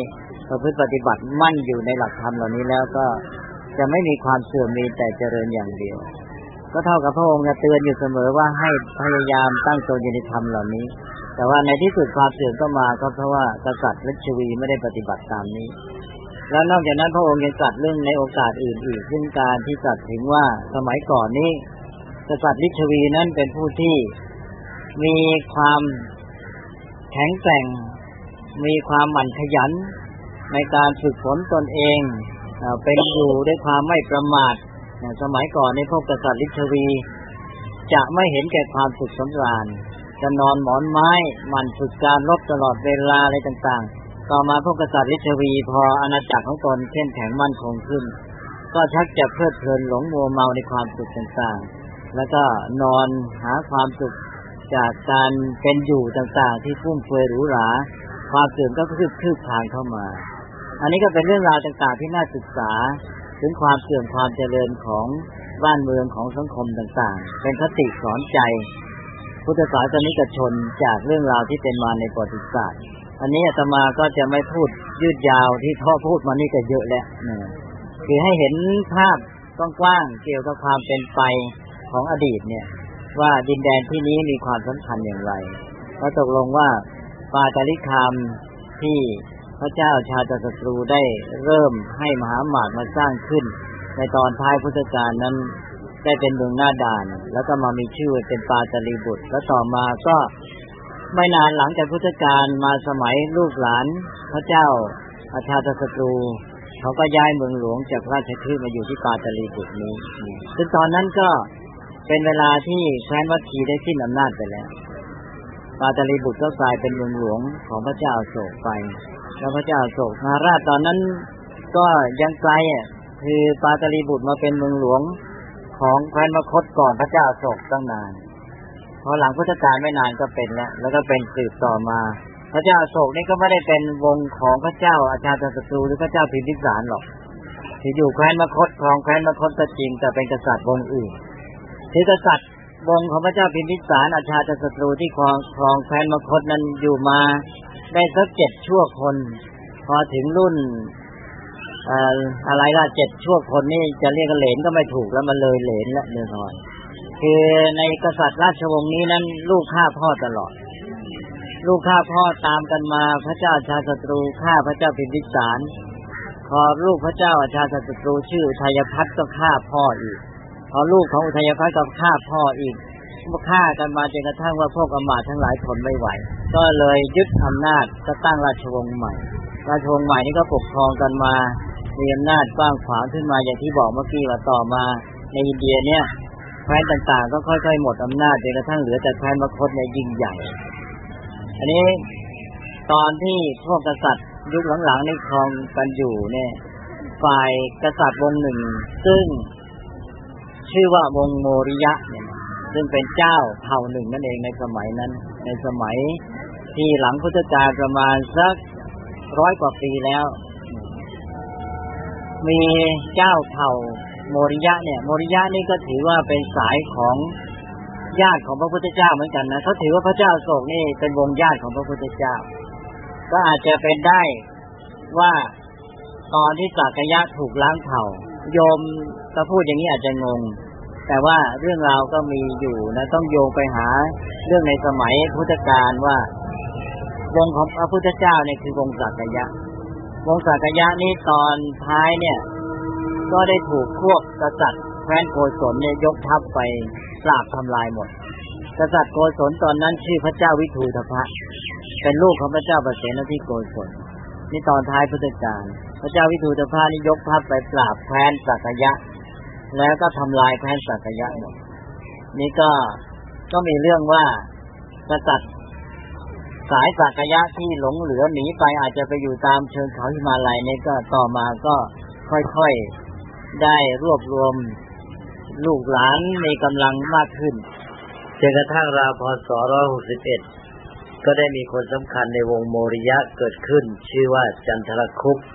ประพฤติปฏิบัติมั่นอยู่ในหลักธรรมเหล่านี้แล้วก็จะไม่มีความเสื่อมมีแต่เจริญอย่างเดียวก็เท่ากับพระองค์เตือนอยู่เสมอว่าให้พยายามตั้งตนอยู่ในธรรมเหล่านี้แต่ว่าในที่สุดความเสื่อมก็มาก็เพราะว่ากษัตริย์ฤชวีไม่ได้ปฏิบัติตามนี้แล้วนอกจากนั้นพระองค์ยังตรัสเรื่องในโอกาสอื่นอีกซึ่งการที่ตรัสถึงว่าสมัยก่อนนี้กษัตริย์ฤชวีนั้นเป็นผู้ที่มีความแข็งแกร่งมีความหมั่นขยันในการฝึกฝนตนเองเป็นอยู่ด้วยความไม่ประมาทสมัยก่อนในพวกกษัตริย์ฤชวีจะไม่เห็นแก่ความสุขสำราญจะนอนหมอนไม้หมั่นฝึกการรบตลอดเวลาอะไรต่างๆต่อมาพวกกษัตริย์ฤชวีพออาณาจักรของตนเข้มแข็งมั่นคงขึ้นก็ชักจะเพลิดเพลินหลงมัวเมาในความสุขต่างๆแล้วก็นอนหาความสุขจากการเป็นอยู่ต่างๆที่ฟุ่มเฟือยหรูหราความเสื่อมก็คืบคลานเข้ามาอันนี้ก็เป็นเรื่องราวต่างๆที่น่าศึกษาถึงความเสื่อมความเจริญของบ้านเมืองของสังคมต่างๆเป็นคติสอนใจพุทธศาสนิกชนจากเรื่องราวที่เป็นมาในประวัติศาสตร์อันนี้อาตมาก็จะไม่พูดยืดยาวที่พ่อพูดมานี่ก็เยอะแล้วคือให้เห็นภาพกว้างๆเกี่ยวกับความเป็นไปของอดีตเนี่ยว่าดินแดนที่นี้มีความสำคัญอย่างไรก็ตกลงว่าปาตาลิคามที่พระเจ้าชาติศัตรูได้เริ่มให้มหาอมาตย์มาสร้างขึ้นในตอนท้ายพุทธกาลนั้นได้เป็นเมืองหน้าด่านแล้วก็มามีชื่อเป็นปาตาลีบุตรแล้วต่อมาก็ไม่นานหลังจากพุทธกาลมาสมัยลูกหลานพระเจ้าชาติศัตรูเขาก็ย้ายเมืองหลวงจากราชคฤห์มาอยู่ที่ปาตาลีบุตรนี้ซึ่งตอนนั้นก็เป็นเวลาที่แคว้นวัตถีได้สิ้นอำนาจไปแล้วปาตาลีบุตรก็กลายเป็นเมืองหลวงของพระเจ้าอโศกไปแล้วพระเจ้าอโศกมหาราชตอนนั้นก็ยังไกลคือปาตาลีบุตรมาเป็นเมืองหลวงของแคว้นมคธก่อนพระเจ้าอโศกตั้งนานพอหลังพุทธกาลไม่นานก็เป็นแล้วก็เป็นสืบต่อมาพระเจ้าอโศกนี่ก็ไม่ได้เป็นวงของพระเจ้าอาชาติศัตรูหรือพระเจ้าพิมพิสารหรอกที่อยู่แคว้นมคธครองแคว้นมคธก็จริงแต่เป็นกษัตริย์วงอื่นคือกษัตริย์วงของพระเจ้าพิมพิสารอาชาติศัตรูที่ครองแคว้นมคธนั้นอยู่มาได้สัก7 ชั่วคนพอถึงรุ่นอะไรล่ะ7 ชั่วคนนี่จะเรียกเหลนก็ไม่ถูกแล้วมันเลยเหลนแล้วเนื่อยคือในกษัตริย์ราชวงศ์นี้นั้นลูกฆ่าพ่อตลอดลูกฆ่าพ่อตามกันมาพระเจ้าชาติศัตรูฆ่าพระเจ้าพิมพิสารพอลูกพระเจ้าอาชาติศัตรูชื่ออุทัยพัฒน์ก็ฆ่าพ่ออีกพอลูกของอุทัยพัฒน์ก็ฆ่าพ่ออีกฆ่ากันมาจนกระทั่งว่าพวกอมาตย์ทั้งหลายทนไม่ไหวก็เลยยึดอำนาจก็ตั้งราชวงศ์ใหม่ราชวงศ์ใหม่นี้ก็ปกครองกันมามีอำนาจกว้างขวางขึ้นมาอย่างที่บอกเมื่อกี้ว่าต่อมาในอินเดียเนี่ยแคว้นต่างๆก็ค่อยๆหมดอำนาจจนกระทั่งเหลือแต่แคว้นมคธเนี่ยยิ่งใหญ่อันนี้ตอนที่พวกกษัตริย์ยุคหลังๆนี่ครองกันอยู่เนี่ยฝ่ายกษัตริย์วงหนึ่งซึ่งชื่อว่าวงโมริยะเนี่ยซึ่งเป็นเจ้าเผ่าหนึ่งนั่นเองในสมัยนั้นในสมัยที่หลังพุทธกาลประมาณสัก100 กว่าปีแล้วมีเจ้าเผ่าโมริยะเนี่ยโมริยะนี่ก็ถือว่าเป็นสายของญาติของพระพุทธเจ้าเหมือนกันนะเขาถือว่าพระเจ้าอโศกนี่เป็นวงญาติของพระพุทธเจ้าก็อาจจะเป็นได้ว่าตอนที่สักยะถูกล้างเผ่าโยมถ้าพูดอย่างนี้อาจจะงงแต่ว่าเรื่องราวก็มีอยู่นะต้องโยงไปหาเรื่องในสมัยพุทธกาลว่าวงของพระพุทธเจ้าเนี่ยคือวงสักยะวงสักยะนี้ตอนท้ายเนี่ยก็ได้ถูกพวกกษัตริย์แคว้นโกศลเนี่ยยกทัพไปปราบทำลายหมดกษัตริย์โกศลตอนนั้นชื่อพระเจ้าวิทูธพะเป็นลูกของพระเจ้าประเสนที่โกศลนี่ตอนท้ายพุทธกาลพระเจ้าวิทูธพะนี่ยกทัพไปปราบแคว้นสักยะแล้วก็ทำลายแคว้นสักยะหมดนี่ก็มีเรื่องว่ากษัตริย์สายสักยะที่หลงเหลือหนีไปอาจจะไปอยู่ตามเชิงเขาหิมาลัยนี่ก็ต่อมาก็ค่อยๆได้รวบรวมลูกหลานมีกำลังมากขึ้นจนกระทั่งราวพ.ศ. 161ก็ได้มีคนสำคัญในวงโมริยะเกิดขึ้นชื่อว่าจันทรคุป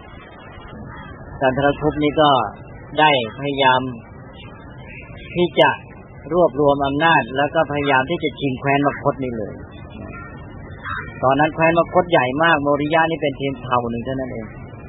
นี่ก็ได้พยายามที่จะรวบรวมอำนาจแล้วก็พยายามที่จะชิงแคว้นมคธนี่เลยตอนนั้นแคว้นมคธใหญ่มากโมริยะนี่เป็นเพียงเผ่าหนึ่งเท่านั้นเอง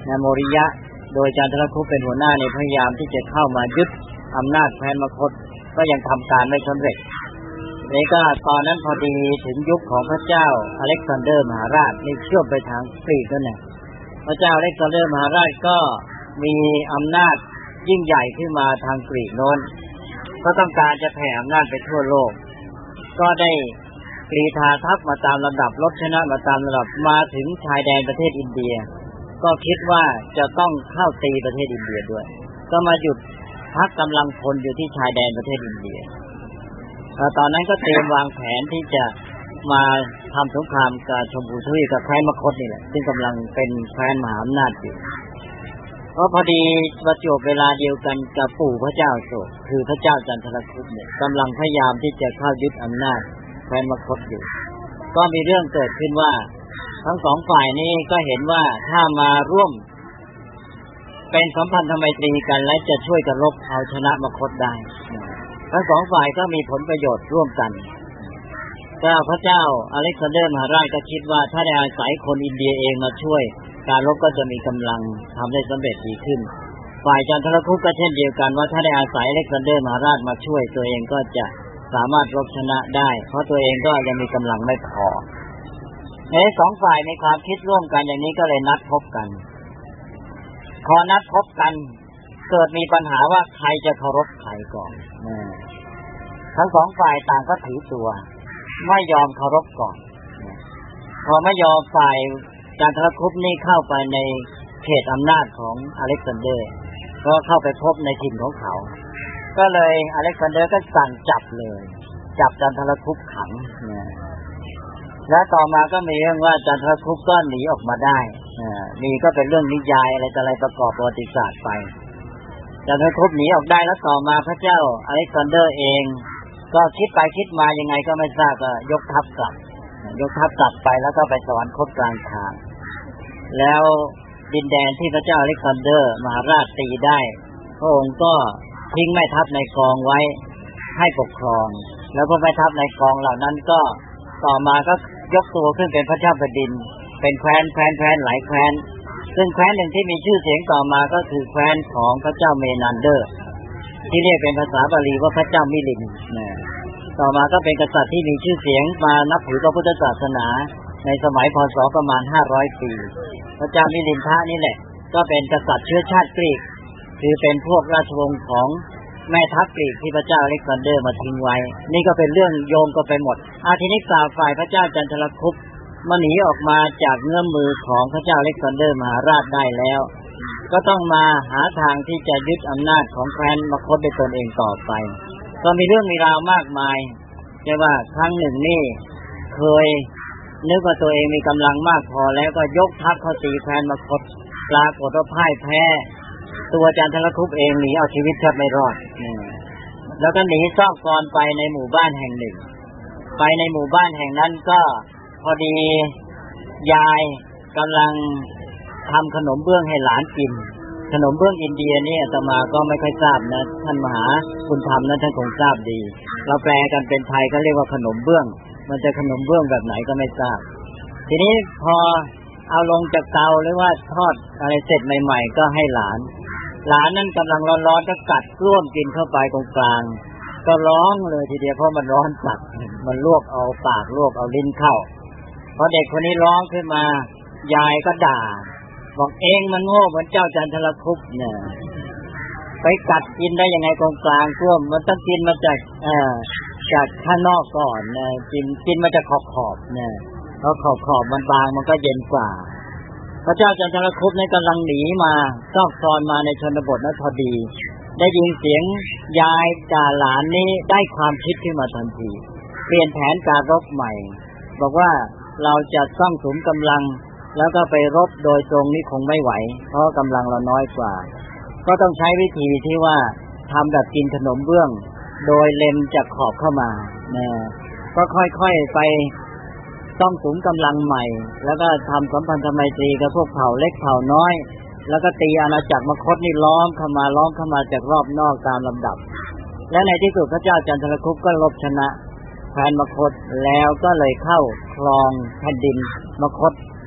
โมริยะโดยจันทรคุปเป็นหัวหน้าในพยายามที่จะเข้ามายึดอำนาจแคว้นมคธก็ยังทำการไม่สำเร็จนี่ก็ตอนนั้นพอดีถึงยุคของพระเจ้าอเล็กซานเดอร์มหาราชนี่เชื่อมไปทางกรีกนั่นแหละพระเจ้าอเล็กซานเดอร์มหาราชก็มีอำนาจยิ่งใหญ่ขึ้นมาทางกรีกโน้นก็ต้องการจะแผ่อำนาจไปทั่วโลกก็ได้กรีธาทัพมาตามลำดับรบชนะมาตามลำดับมาถึงชายแดนประเทศอินเดียก็คิดว่าจะต้องเข้าตีประเทศอินเดียด้วยก็มาหยุดพักกำลังพลอยู่ที่ชายแดนประเทศอินเดียตอนนั้นก็เตรียมวางแผนที่จะมาทำสงครามกับชมพูทวีปกับแคว้นมคธนี่แหละซึ่งกำลังเป็นแคว้นมหาอำนาจอยู่เพราะพอดีประจวบเวลาเดียวกันกับปู่พระเจ้าโศกคือพระเจ้าจันทรคุปเนี่ยกำลังพยายามที่จะเข้ายึดอำนาจแคว้นมคธอยู่ก็มีเรื่องเกิดขึ้นว่าทั้งสองฝ่ายนี้ก็เห็นว่าถ้ามาร่วมเป็นสัมพันธไมตรีกันและจะช่วยกันรบเอาชนะมคธได้ทั้งสองฝ่ายก็มีผลประโยชน์ร่วมกันก็พระเจ้าอเล็กซานเดอร์มหาราชก็คิดว่าถ้าได้อาศัยคนอินเดียเองมาช่วยการรบก็จะมีกำลังทำได้สำเร็จดีขึ้นฝ่ายจันทรคุปก็เช่นเดียวกันว่าถ้าได้อาศัยอเล็กซานเดอร์มหาราชมาช่วยตัวเองก็จะสามารถรบชนะได้เพราะตัวเองก็ยังมีกำลังไม่พอสองฝ่ายมีความคิดร่วมกันอย่างนี้ก็เลยนัดพบกันพอนัดพบกันเกิดมีปัญหาว่าใครจะเคารพใครก่อนทั้งสองฝ่ายต่างก็ถือตัวไม่ยอมเคารพก่อนพอไม่ยอมฝ่ายจันทรคุปนี่เข้าไปในเขตอำนาจของอเล็กซานเดอร์ก็เข้าไปพบในถิ่นของเขาก็เลยอเล็กซานเดอร์ก็สั่งจับเลยจับจันทรคุปขังและต่อมาก็มีเรื่องว่าจันทรคุปก็หนีออกมาได้นี่ก็เป็นเรื่องนิยายอะไรประกอบประวัติศาสตร์ไปจันทรคุปหนีออกได้แล้วต่อมาพระเจ้าอเล็กซานเดอร์เองก็คิดไปคิดมายังไงก็ไม่ทราบก็ยกทัพกลับไปแล้วก็ไปสวรรคตกลางทางแล้วดินแดนที่พระเจ้าอเล็กซานเดอร์มหาราชตีได้พระองค์ก็ทิ้งแม่ทัพในกองไว้ให้ปกครองแล้วก็แม่ทัพในกองเหล่านั้นก็ต่อมาก็ยกตัวขึ้นเป็นพระเจ้าแผ่นดินเป็นแคว้นหลายแคว้นซึ่งแคว้นหนึ่งที่มีชื่อเสียงต่อมาก็คือแคว้นของพระเจ้าเมนันเดอร์ที่เรียกเป็นภาษาบาลีว่าพระเจ้ามิลินต่อมาก็เป็นกษัตริย์ที่มีชื่อเสียงมานับถือพระพุทธศาสนาในสมัยพ.ศ.ประมาณ500ปีพระเจ้ามิลินทะนี่แหละก็เป็นกษัตริย์เชื้อชาติกรีกคือเป็นพวกราชวงศ์ของแม่ทัพกรีกที่พระเจ้าอเล็กซานเดอร์มาทิ้งไว้นี่ก็เป็นเรื่องโยงก็ไปหมดทีนี้ฝ่ายพระเจ้าจันทรคุปมาหนีออกมาจากเงื้อมมือของพระเจ้าอเล็กซานเดอร์มหาราชได้แล้วก็ต้องมาหาทางที่จะยึดอำนาจของแคว้นมคธด้วยตนเองต่อไปก็มีเรื่องมีราวมากมายใช่ว่าครั้งหนึ่งนี่เคยนึกว่าตัวเองมีกำลังมากพอแล้วก็ยกทัพเข้าตีแคว้นมคธปรากฏว่าพ่ายแพ้ตัวจันทรคุปเองหนีเอาชีวิตแทบไม่รอดแล้วก็หนีซ่อนกลไปในหมู่บ้านแห่งหนึ่งไปในหมู่บ้านแห่งนั้นก็พอดียายกำลังทำขนมเบื้องให้หลานกินขนมเบื้องอินเดียนี่อาตมาก็ไม่ค่อยทราบนะท่านมหาคุณธรรมนั้นท่านคงทราบดีเราแปลกันเป็นไทยก็เรียกว่าขนมเบื้องมันจะขนมเบื้องแบบไหนก็ไม่ทราบทีนี้พอเอาลงจากเตาหรือว่าทอดอะไรเสร็จใหม่ๆก็ให้หลานนั้นกำลังร้อนๆก็กัดกล้มกินเข้าไปตรงกลางก็ร้องเลยทีเดียวเพราะมันร้อนจัดมันลวกเอาปากลวกเอาลิ้นเข้าพอเด็กคนนี้ร้องขึ้นมายายก็ด่าบอกเองมันโง่เหมือนเจ้าจันทรคุปเนี่ยไปกัดกินได้ยังไงตรงกลางกล้มมันต้องกินมาจากข้างนอกก่อนนะกินมาจากขอบเนี่ยเพราะขอบมันบางมันก็เย็นกว่าพระเจ้าจันทรคุปนี่กำลังหนีมาซอกซอนมาในชนบทนั้นพอดีได้ยินเสียงยายด่าหลานนี้ได้ความคิดขึ้นมาทันทีเปลี่ยนแผนการรบใหม่บอกว่าเราจะซ่องสุมกำลังแล้วก็ไปรบโดยตรงนี้คงไม่ไหวเพราะกำลังเราน้อยกว่าก็ต้องใช้วิธีที่ว่าทำแบบกินขนมเบื้องโดยเล็มจากขอบเข้ามาก็ค่อยๆไปต้องสุมกำลังใหม่แล้วก็ทำสัมพันธไมตรีกับพวกเผ่าเล็กเผ่าน้อยแล้วก็ตีอาณาจักรมคธนี่ล้อมเข้ามาจากรอบนอกตามลำดับและในที่สุดพระเจ้าจันทรคุปก็รบชนะแคว้นมคธแล้วก็เลยเข้าครองแผ่นดินมคธ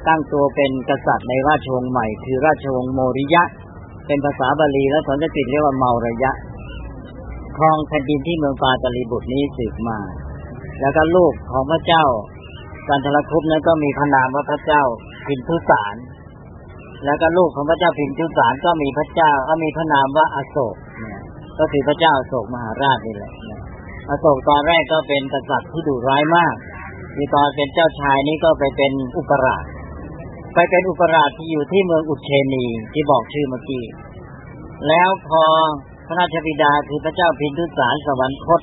ตั้งตัวเป็นกษัตริย์ในราชวงศ์ใหม่คือราชวงศ์โมริยะเป็นภาษาบาลีและสันสกฤตเรียกว่าเมารยะครองแผ่นดินที่เมืองปาตลีบุตรนี้สืบมาแล้วก็ลูกของพระเจ้ากันทรคุปนั้นก็มีพระนามว่าพระเจ้าพินทุสารแล้วก็ลูกของพระเจ้าพินทุสารก็มีพระนามว่าอโศกก็คือพระเจ้าอโศกมหาราชนี่แหละอโศกตอนแรกก็เป็นกษัตริย์ที่ดุร้ายมากมีตอนเป็นเจ้าชายนี่ก็ไปเป็นอุปราชที่อยู่ที่เมืองอุเชนีที่บอกชื่อเมื่อกี้แล้วพอพระราชบิดาคือพระเจ้าพินทุสารสวรรคต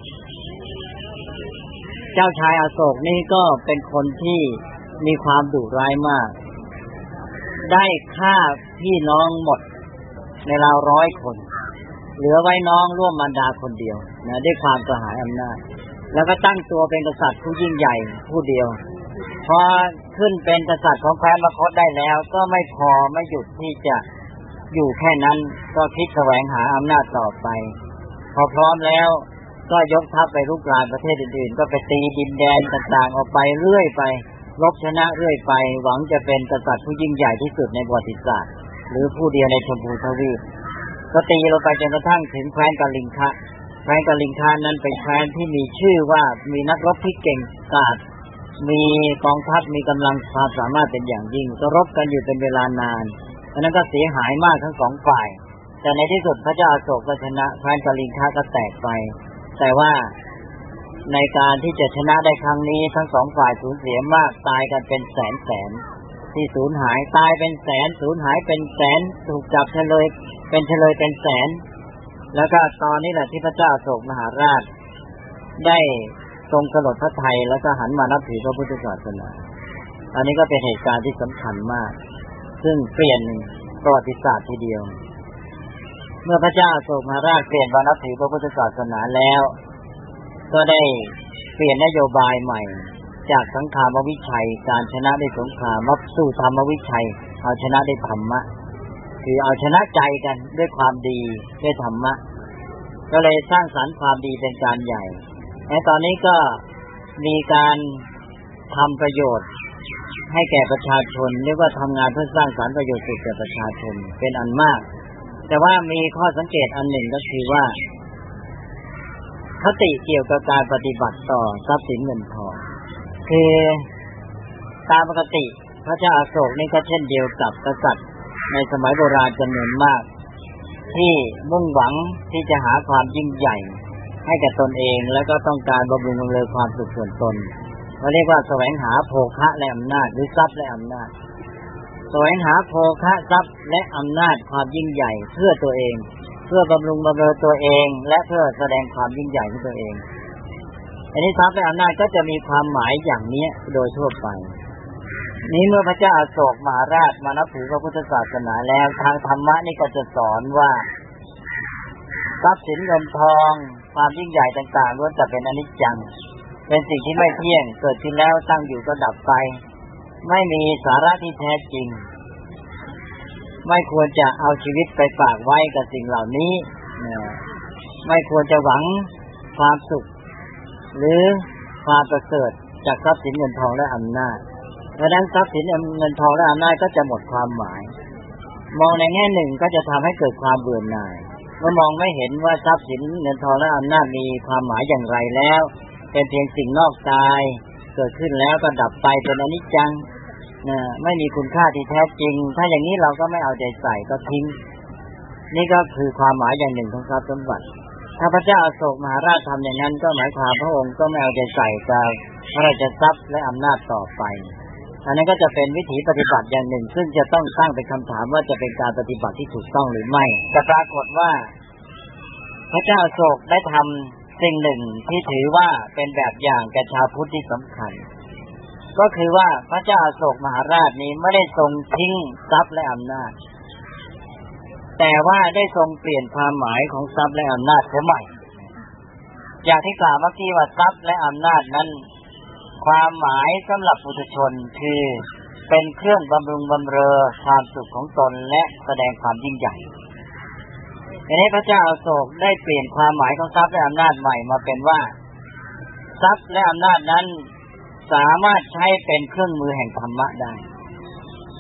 เจ้าชายอโศกนี่ก็เป็นคนที่มีความดุร้ายมากได้ฆ่าพี่น้องหมดในราว100 คนเหลือไว้น้องร่วมมารดาคนเดียวนะด้วยความกระหายอำนาจแล้วก็ตั้งตัวเป็นกษัตริย์ผู้ยิ่งใหญ่ผู้เดียวพอขึ้นเป็นกษัตริย์ของแคว้นมคธได้แล้วก็ไม่พอไม่หยุดที่จะอยู่แค่นั้นก็คิดแสวงหาอำนาจต่อไปพอพร้อมแล้วก็ยกทัพไปรุกรานประเทศอื่นๆก็ไปตีดินแดนต่างๆออกไปเรื่อยไปรบชนะเรื่อยไปหวังจะเป็นกษัตริย์ผู้ยิ่งใหญ่ที่สุดในประวัติศาสตร์หรือผู้เดียวในชมพูทวีปก็ตีลงไปจนกระทั่งถึงแคว้นกาลิงคะนั้นเป็นแคว้นที่มีชื่อว่ามีนักรบที่เก่งกาจมีกองทัพมีกำลังความสามารถเป็นอย่างยิ่งก็รบกันอยู่เป็นเวลานานฉะนั้นก็เสียหายมากทั้งสองฝ่ายแต่ในที่สุดพระเจ้าอโศกก็ชนะแคว้นกาลิงคะก็แตกไปแต่ว่าในการที่จะชนะได้ครั้งนี้ทั้งสองฝ่ายสูญเสียมากตายกันเป็นแสนที่สูญหายตายเป็นแสนสูญหายเป็นแสนถูกจับเฉลยเป็นแสนแล้วก็ตอนนี้แหละที่พระเจ้าอโศกมหาราชได้ทรงสลดพระทัยแล้วก็หันมานับถือพระพุทธศาสนาอันนี้ก็เป็นเหตุการณ์ที่สำคัญมากซึ่งเปลี่ยนประวัติศาสตร์ทีเดียวเมื่อพระเจ้าอโศกมหาราชเปลี่ยนมานับถือพระพุทธศาสนาแล้วก็ได้เปลี่ยนนโยบายใหม่จากสังฆามวิชัยการชนะด้วยสงครามมาสู่ธรรมวิชัยเอาชนะด้วยธรรมะคือเอาชนะใจกันด้วยความดีด้วยธรรมะก็เลยสร้างสรรค์ความดีเป็นการใหญ่ในตอนนี้ก็มีการทำประโยชน์ให้แก่ประชาชนเรียกว่าทำงานเพื่อสร้างสรรค์ประโยชน์สุขแก่ประชาชนเป็นอันมากแต่ว่ามีข้อสังเกตอันหนึ่งก็คือว่าคติเกี่ยวกับการปฏิบัติต่อทรัพย์สินเงินทองคือตามปกติพระเจ้าอโศกนี่ก็เช่นเดียวกับกษัตริย์ในสมัยโบราณจำนวนมากที่มุ่งหวังที่จะหาความยิ่งใหญ่ให้แก่ตนเองแล้วก็ต้องการบำรุงบำเรอความสุขส่วนตนเราเรียกว่าแสวงหาโภคะและอำนาจหรือทรัพย์และอำนาจแสวงหาโภคะทรัพย์และอำนาจความยิ่งใหญ่เพื่อตัวเองเพื่อบำรุงบำเรอตัวเองและเพื่อแสดงความยิ่งใหญ่ของตัวเองอันนี้ทรัพย์และอำนาจก็จะมีความหมายอย่างนี้โดยทั่วไปนี้เมื่อพระเจ้าอโศกมหาราชมานับถือพระพุทธศาสนาแล้วทางธรรมะนี่ก็จะสอนว่าทรัพย์สินเงินทองความยิ่งใหญ่ต่างๆล้วนแต่เป็นอนิจจังเป็นสิ่งที่ไม่เที่ยงเกิดขึ้นแล้วตั้งอยู่ก็ดับไปไม่มีสาระที่แท้จริงไม่ควรจะเอาชีวิตไปฝากไว้กับสิ่งเหล่านี้ไม่ควรจะหวังความสุขหรือความประเสริฐจากทรัพย์สินเงินทองและอำนาจเพราะนั้นทรัพย์สินเงินทองและอำนาจก็จะหมดความหมายมองในแง่หนึ่งก็จะทำให้เกิดความเบื่อหน่ายเมื่อมองไม่เห็นว่าทรัพย์สินเงินทองและอำนาจมีความหมายอย่างไรแล้วเป็นเพียงสิ่งนอกกายเกิดขึ้นแล้วก็ดับไปเป็นอนิจจังไม่มีคุณค่าที่แท้จริงถ้าอย่างนี้เราก็ไม่เอาใจใส่ก็ทิ้งนี่ก็คือความหมายอย่างหนึ่งของทรัพย์สมบัติถ้าพระเจ้าอโศกมหาราชทำอย่างนั้นก็หมายความพระองค์ก็ไม่เอาใจใส่กับพระราชทรัพย์และอำนาจต่อไปอันนั้นก็จะเป็นวิถีปฏิบัติอย่างหนึ่งซึ่งจะต้องตั้งเป็นคำถามว่าจะเป็นการปฏิบัติที่ถูกต้องหรือไม่แต่ปรากฏว่าพระเจ้าอโศกได้ทำสิ่งหนึ่งที่ถือว่าเป็นแบบอย่างแก่ชาวพุทธที่สำคัญก็คือว่าพระเจ้าอโศกมหาราชนี้ไม่ได้ทรงทิ้งทรัพย์และอำนาจแต่ว่าได้ทรงเปลี่ยนความหมายของทรัพย์และอำนาจเสียใหม่อย่างที่กล่าวเมื่อกี้ว่าทรัพย์และอำนาจนั้นความหมายสำหรับปุถุชนคือเป็นเครื่องบำรุงบำเรอความสุขของตนและแสดงความยิ่งใหญ่ทีนี้พระเจ้าอโศกได้เปลี่ยนความหมายของทรัพย์และอำนาจใหม่มาเป็นว่าทรัพย์และอำนาจนั้นสามารถใช้เป็นเครื่องมือแห่งธรรมะได้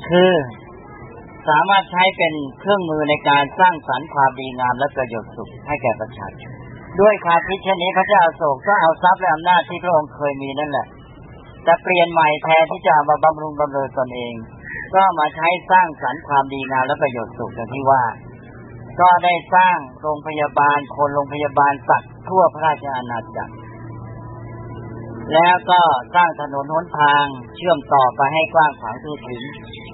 คือสามารถใช้เป็นเครื่องมือในการสร้างสรรค์ความดีงามและประโยชน์สุขให้แก่ประชาชนด้วยความคิดเช่นนี้พระเจ้าอโศกก็เอาทรัพย์และอำนาจที่พระองค์เคยมีนั่นแหละแต่เปลี่ยนใหม่แทนที่จะมาบำรุงบำเรอตนเองก็มาใช้สร้างสรรค์ความดีงามและประโยชน์สุขอย่างที่ว่าก็ได้สร้างโรงพยาบาลคนโรงพยาบาลสัตว์ทั่วพระราชอาณาจักรแล้วก็สร้างถนนหนทางเชื่อมต่อไปให้กว้างขวางทั่วถึง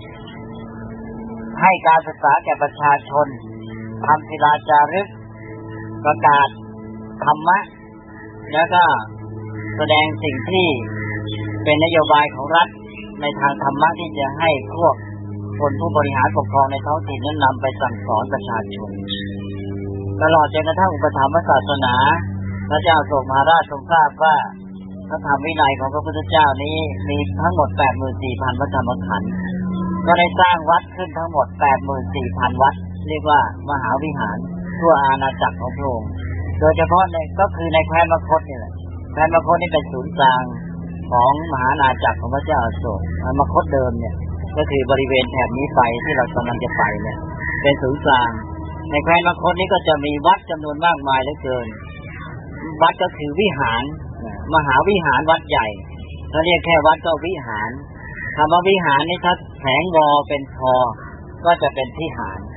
ให้การศึกษาแก่ประชาชนทำศิลาจารึกประกาศธรรมะแล้วก็แสดงสิ่งที่เป็นนโยบายของรัฐในทางธรรมะที่จะให้พวกคนผู้บริหารปกครองในท้องถิ่นนั้นนำไปสั่งสอนประชาชนตลอดจนกระทั่งอุปถัมภ์ศาสนาพระเจ้าอโศกมหาราชทรงทราบว่าพระธรรมวินัยของพระพุทธเจ้านี้มีทั้งหมด 84,000 พระธรรมขันธ์ก็ได้สร้างวัดขึ้นทั้งหมด 84,000 วัดเรียกว่ามหาวิหารทั่วอาณาจักรของพระองค์โดยเฉพาะก็คือในแคว้นมคธนี่แหละแคว้นมคธนี่เป็นศูนย์กลางของมหาอาณาจักรของพระเจ้าอโศกมคธเดิมเนี่ยก็คือบริเวณแถบนี้ไปที่เรากำลังจะไปเนี่ยเป็นศูนย์กลางในแคว้นมคธนี้ก็จะมีวัดจำนวนมากมายเหลือเกินวัดก็คือวิหารมหาวิหารวัดใหญ่ถ้าเรียกแค่วัดก็วิหารคำว่าวิหารนี่ถ้าแผงวอเป็นพอก็จะเป็นวิหาร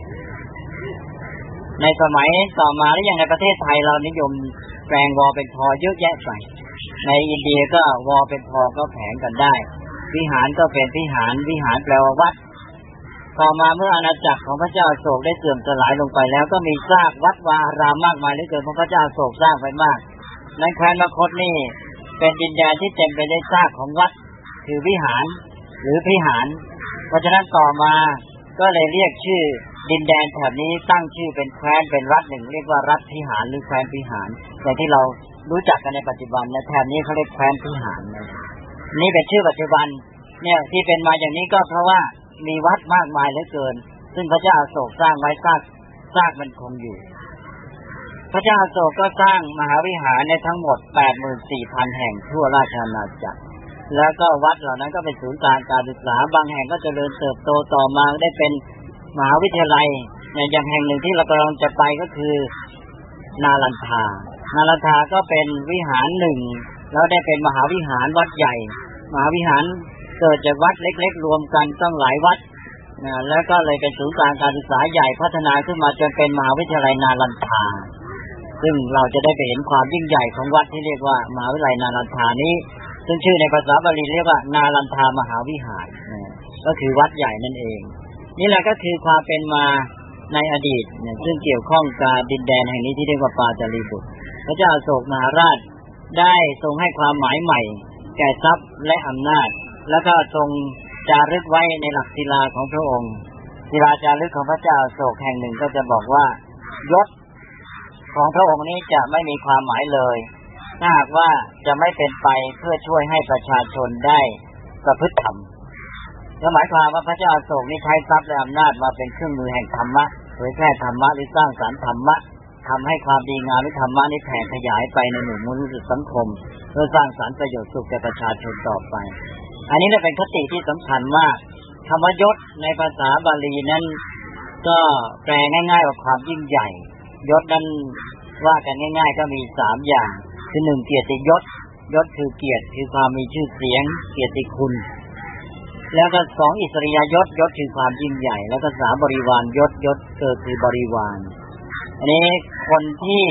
ในสมัยต่อมาและอย่างในประเทศไทยเรานิยมแปลงวอเป็นพอเยอะแยะไปในอินเดียก็วอเป็นพอก็แผงกันได้วิหารก็เป็นวิหารวิหารแปลว่าวัดต่อมาเมื่ออาณาจักรของพระเจ้าอโศกได้เสื่อมสลายลงไปแล้วก็มีซากวัดวาอารามมากมายเหลือเกินเพราะพระเจ้าอโศกสร้างไปมากในแคว้นมคธนี่เป็นดินแดนที่เต็มไปด้วยซากของวัดคือวิหารหรือพิหารเพราะฉะนั้นต่อมาก็เลยเรียกชื่อดินแดนแถบนี้ตั้งชื่อเป็นแคว้นเป็นรัฐหนึ่งเรียกว่ารัฐพิหารหรือแคว้นพิหารอย่างที่เรารู้จักกันในปัจจุบันนะแถบนี้เขาเรียกแคว้นพิหารนี่เป็นชื่อปัจจุบันเนี่ยที่เป็นมาอย่างนี้ก็เพราะว่ามีวัดมากมายเหลือเกินซึ่งพระเจ้าอโศกสร้างไว้ซากมันคงอยู่พระเจ้าอโศกก็สร้างมหาวิหารในทั้งหมด 84,000 แห่งทั่วราชอาณาจักรแล้วก็วัดเหล่านั้นก็เป็นศูนย์กลางการศึกษาบางแห่งก็เจริญเติบโตต่อมาได้เป็นมหาวิทยาลัยอย่างแห่งหนึ่งที่เรากำลังจะไปก็คือนาลันทาก็เป็นวิหารหนึ่งแล้วได้เป็นมหาวิหารวัดใหญ่มหาวิหารเกิดจากวัดเล็กๆรวมกันต้องหลายวัดแล้วก็เลยเป็นศูนย์กลางการศึกษาใหญ่พัฒนาขึ้นมาจนเป็นมหาวิทยาลัยนาลันทาซึ่งเราจะได้ไปเห็นความยิ่งใหญ่ของวัดที่เรียกว่ามหาวิทยาลัยนาลันทานี้ซึ่งชื่อในภาษาบาลีเรียกว่านาลันทามหาวิหารก็คือวัดใหญ่นั่นเองนี่แหละก็คือความเป็นมาในอดีตซึ่งเกี่ยวข้องกับดินแดนแห่งนี้ที่เรียกว่าปาจารีบุตรพระเจ้าอโศกมหาราชได้ทรงให้ความหมายใหม่แก่ทรัพย์และอำนาจแล้วก็ทรงจารึกไว้ในหลักศิลาของพระองค์ศิลาจารึกของพระเจ้าอโศกแห่งหนึ่งก็จะบอกว่ายศของพระองค์นี้จะไม่มีความหมายเลยถ้าหากว่าจะไม่เป็นไปเพื่อช่วยให้ประชาชนได้ประพฤติธรรมหมายความว่าพระเจ้าอโศกนี้ใช้ทรัพย์และอำนาจมาเป็นเครื่องมือแห่งธรรมะเผยแพร่ธรรมะหรือสร้างสรรค์ธรรมะทำให้ความดีงามหรือธรรมะนี้แผ่ขยายไปในหมู่มนุษยสังคมเพื่อสร้างสรรค์ประโยชน์สุขแก่ประชาชนต่อไปอันนี้เป็นคติที่สำคัญมากคำว่ายศในภาษาบาลีนั้นก็แปลง่ายๆว่าความยิ่งใหญ่ยศนั้นว่ากันง่ายๆก็มี3อย่างคือ1เกียรติยศยศคือเกียรติคือความมีชื่อเสียงเกียรติคุณแล้วก็2อิสริยยศยศคือความยิ่งใหญ่แล้วก็3บริวารยศคือบริวารอันนี้คนที่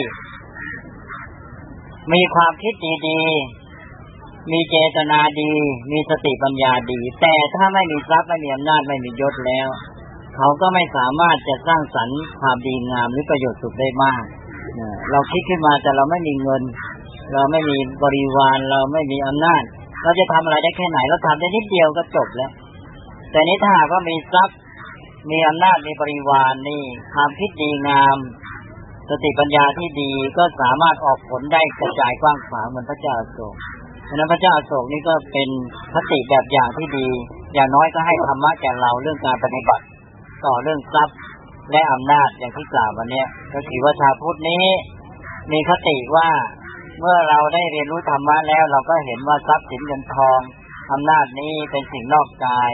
มีความคิดดีๆมีเจตนาดีมีสติปัญญาดีแต่ถ้าไม่มีทรัพย์ไม่มีอำนาจไม่มียศแล้วเขาก็ไม่สามารถจะสร้างสรรค์ความดีงามหรือประโยชน์สุขได้มากเราคิดขึ้นมาแต่เราไม่มีเงินเราไม่มีบริวารเราไม่มีอำนาจเราจะทำอะไรได้แค่ไหนเราทำได้นิดเดียวก็จบแล้วแต่นี้ถ้าหากว่ามีทรัพย์มีอำนาจมีบริวารนี่ความคิดดีงามสติปัญญาที่ดีก็สามารถออกผลได้กระจายกว้างขวางเหมือนพระเจ้าอโศกฉะนั้นพระเจ้าอโศกนี่ก็เป็นคติแบบอย่างที่ดีอย่างน้อยก็ให้ธรรมะแก่เราเรื่องการปฏิบัติต่อเรื่องทรัพย์และอำนาจอย่างที่กล่าววันนี้ก็คือว่าชาวพุทธนี้มีคติว่าเมื่อเราได้เรียนรู้ธรรมะแล้วเราก็เห็นว่าทรัพย์สินเงินทองอำนาจนี้เป็นสิ่งนอกกาย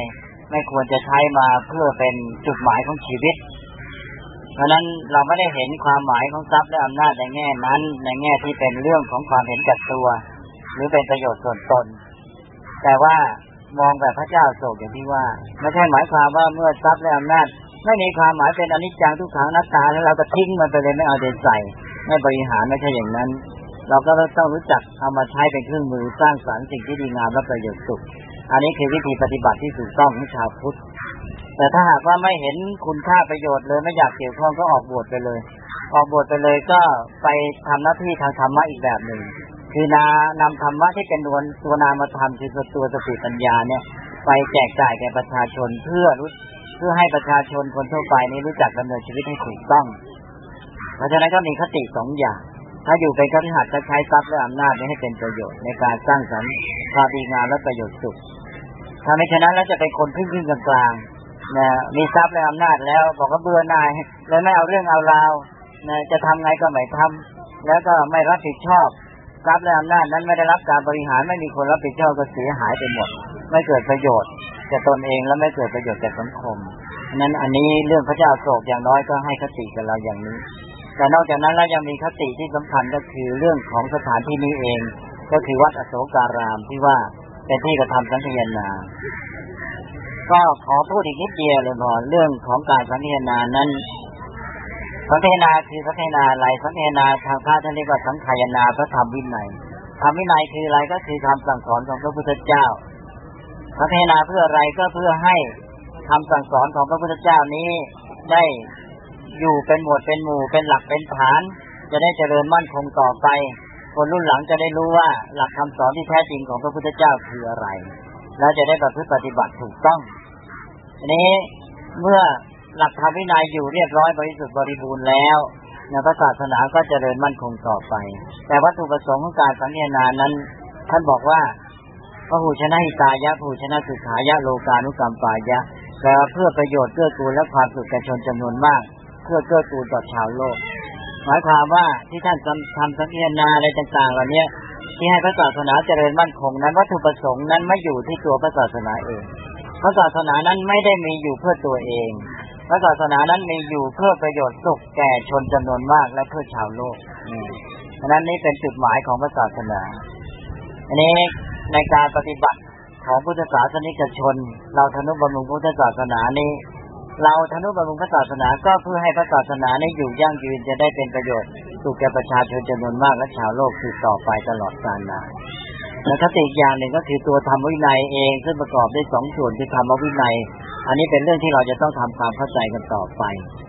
ไม่ควรจะใช้มาเพื่อเป็นจุดหมายของชีวิตเพราะนั้นเราไม่ได้เห็นความหมายของทรัพย์และอำนาจในแง่นั้นในแง่ที่เป็นเรื่องของความเห็นแก่ตัวหรือเป็นประโยชน์ส่วนตนแต่ว่ามองแบบพระเจ้าโศกอย่างที่ว่าไม่ใช่หมายความว่าเมื่อทรัพย์และอำนาจไม่มีความหมายเป็นอนิจจังทุกขังอนัตตาแล้วเราก็ทิ้งมันไปเลยไม่เอาใจใส่ไม่บริหารไม่ใช่อย่างนั้นเราก็ต้องรู้จักเอามาใช้เป็นเครื่องมือสร้างสรรค์สิ่งที่ดีงามและประโยชน์สุขอันนี้คือวิธีปฏิบัติที่ถูกต้องของชาวพุทธแต่ถ้าหากว่าไม่เห็นคุณค่าประโยชน์เลยไม่อยากเกี่ยวข้องก็ออกบวชไปเลยก็ไปทำหน้าที่ทางธรรมะอีกแบบหนึ่งคือนำธรรมะที่เป็นตัวนามธรรมคือตัวสติปัญญาเนี่ยไปแจกจ่ายแก่ประชาชนเพื่อให้ประชาชนคนทั่วไปนี้รู้จักดำเนินชีวิตให้ถูกต้องเพราะฉะนั้นก็มีคติสองอย่างถ้าอยู่เป็นคฤหัสถ์จะใช้ทรัพย์และอำนาจให้เป็นประโยชน์ในการสร้างสรรค์ความดีงามและประโยชน์สุขถ้าไม่ฉะนั้นแล้วจะเป็นคนครึ่งๆกลางๆนะมีทรัพย์และอำนาจแล้วบอกว่าเบื่อหน่ายแล้วไม่เอาเรื่องเอาราวนะจะทำไงก็ไม่ทำแล้วก็ไม่รับผิดชอบทรัพย์และอำนาจนั้นไม่ได้รับการบริหารไม่มีคนรับผิดชอบก็เสียหายไปหมดไม่เกิดประโยชน์แก่ตนเองและไม่เกิดประโยชน์แก่สังคมนั้นอันนี้เรื่องพระเจ้าโศกอย่างน้อยก็ให้คติกับเราอย่างนี้แต่นอกจากนั้นแล้วยังมีคติที่สำคัญก็คือเรื่องของสถานที่นี้เองก็คือวัดอโศการามที่ว่าเป็นที่กระทำสังฆนาก็ขอพูดอีกนิดเดียวเลยพอเรื่องของการสังฆนานั้นสังฆนาคือสังฆนาอะไรสังฆนาทางพระท่านเรียกว่าสังฆายนาพระธรรมวินัยธรรมวินัยคืออะไรก็คือคำสั่งสอนของพระพุทธเจ้าสังฆนาเพื่ออะไรก็เพื่อให้คำสั่งสอนของพระพุทธเจ้านี้ได้อยู่เป็นหมวดเป็นหมู่เป็นหลักเป็นฐานจะได้เจริญมั่นคงต่อไปคนรุ่นหลังจะได้รู้ว่าหลักคำสอนที่แท้จริงของพระพุทธเจ้าคืออะไรแล้วจะได้ประพฤติปฏิบัติถูกต้องอันนี้เมื่อหลักธรรมวินัยอยู่เรียบร้อยบริสุทธิ์บริบูรณ์แล้วพระศาสนาก็เจริญมั่นคงต่อไปแต่วัตถุประสงค์ของการสังฆนานั้นท่านบอกว่าพหูชนะหิตายะพหูชนะสุขายะโลกานุกัมปายะแปลว่าเพื่อประโยชน์เกื้อกูลและความสุขแก่ชนจำนวนมากเพื่อเกื้อกูลต่อชาวโลกหมายความว่าที่ท่านทำสังฆนาอะไรต่างๆเหล่านี้ที่ให้พระศาสนาเจริญมั่นคงนั้นวัตถุประสงค์นั้นไม่อยู่ที่ตัวพระศาสนาเองพระศาสนานั้นไม่ได้มีอยู่เพื่อตัวเองพระศาสนานั้นมีอยู่เพื่อประโยชน์สุขแก่ชนจำนวนมากและเพื่อชาวโลกฉะนั้นนี่เป็นจุดหมายของพระศาสนาอันนี้ในการปฏิบัติของพุทธศาสนิกชนเราทนุบำรุงพุทธศาสนานี้เราทนุบำรุงพระศาสนาก็เพื่อให้พระศาสนานี้อยู่ยั่งยืนจะได้เป็นประโยชน์สุขแก่ประชาชนจำนวนมากและชาวโลกสืบต่อไปตลอดกาลนานและคติอีกอย่างหนึ่งก็คือตัวธรรมวินัยเองซึ่งประกอบด้วย2ส่วนคือธรรมวินัยอันนี้เป็นเรื่องที่เราจะต้องทำความเข้าใจกันต่อไป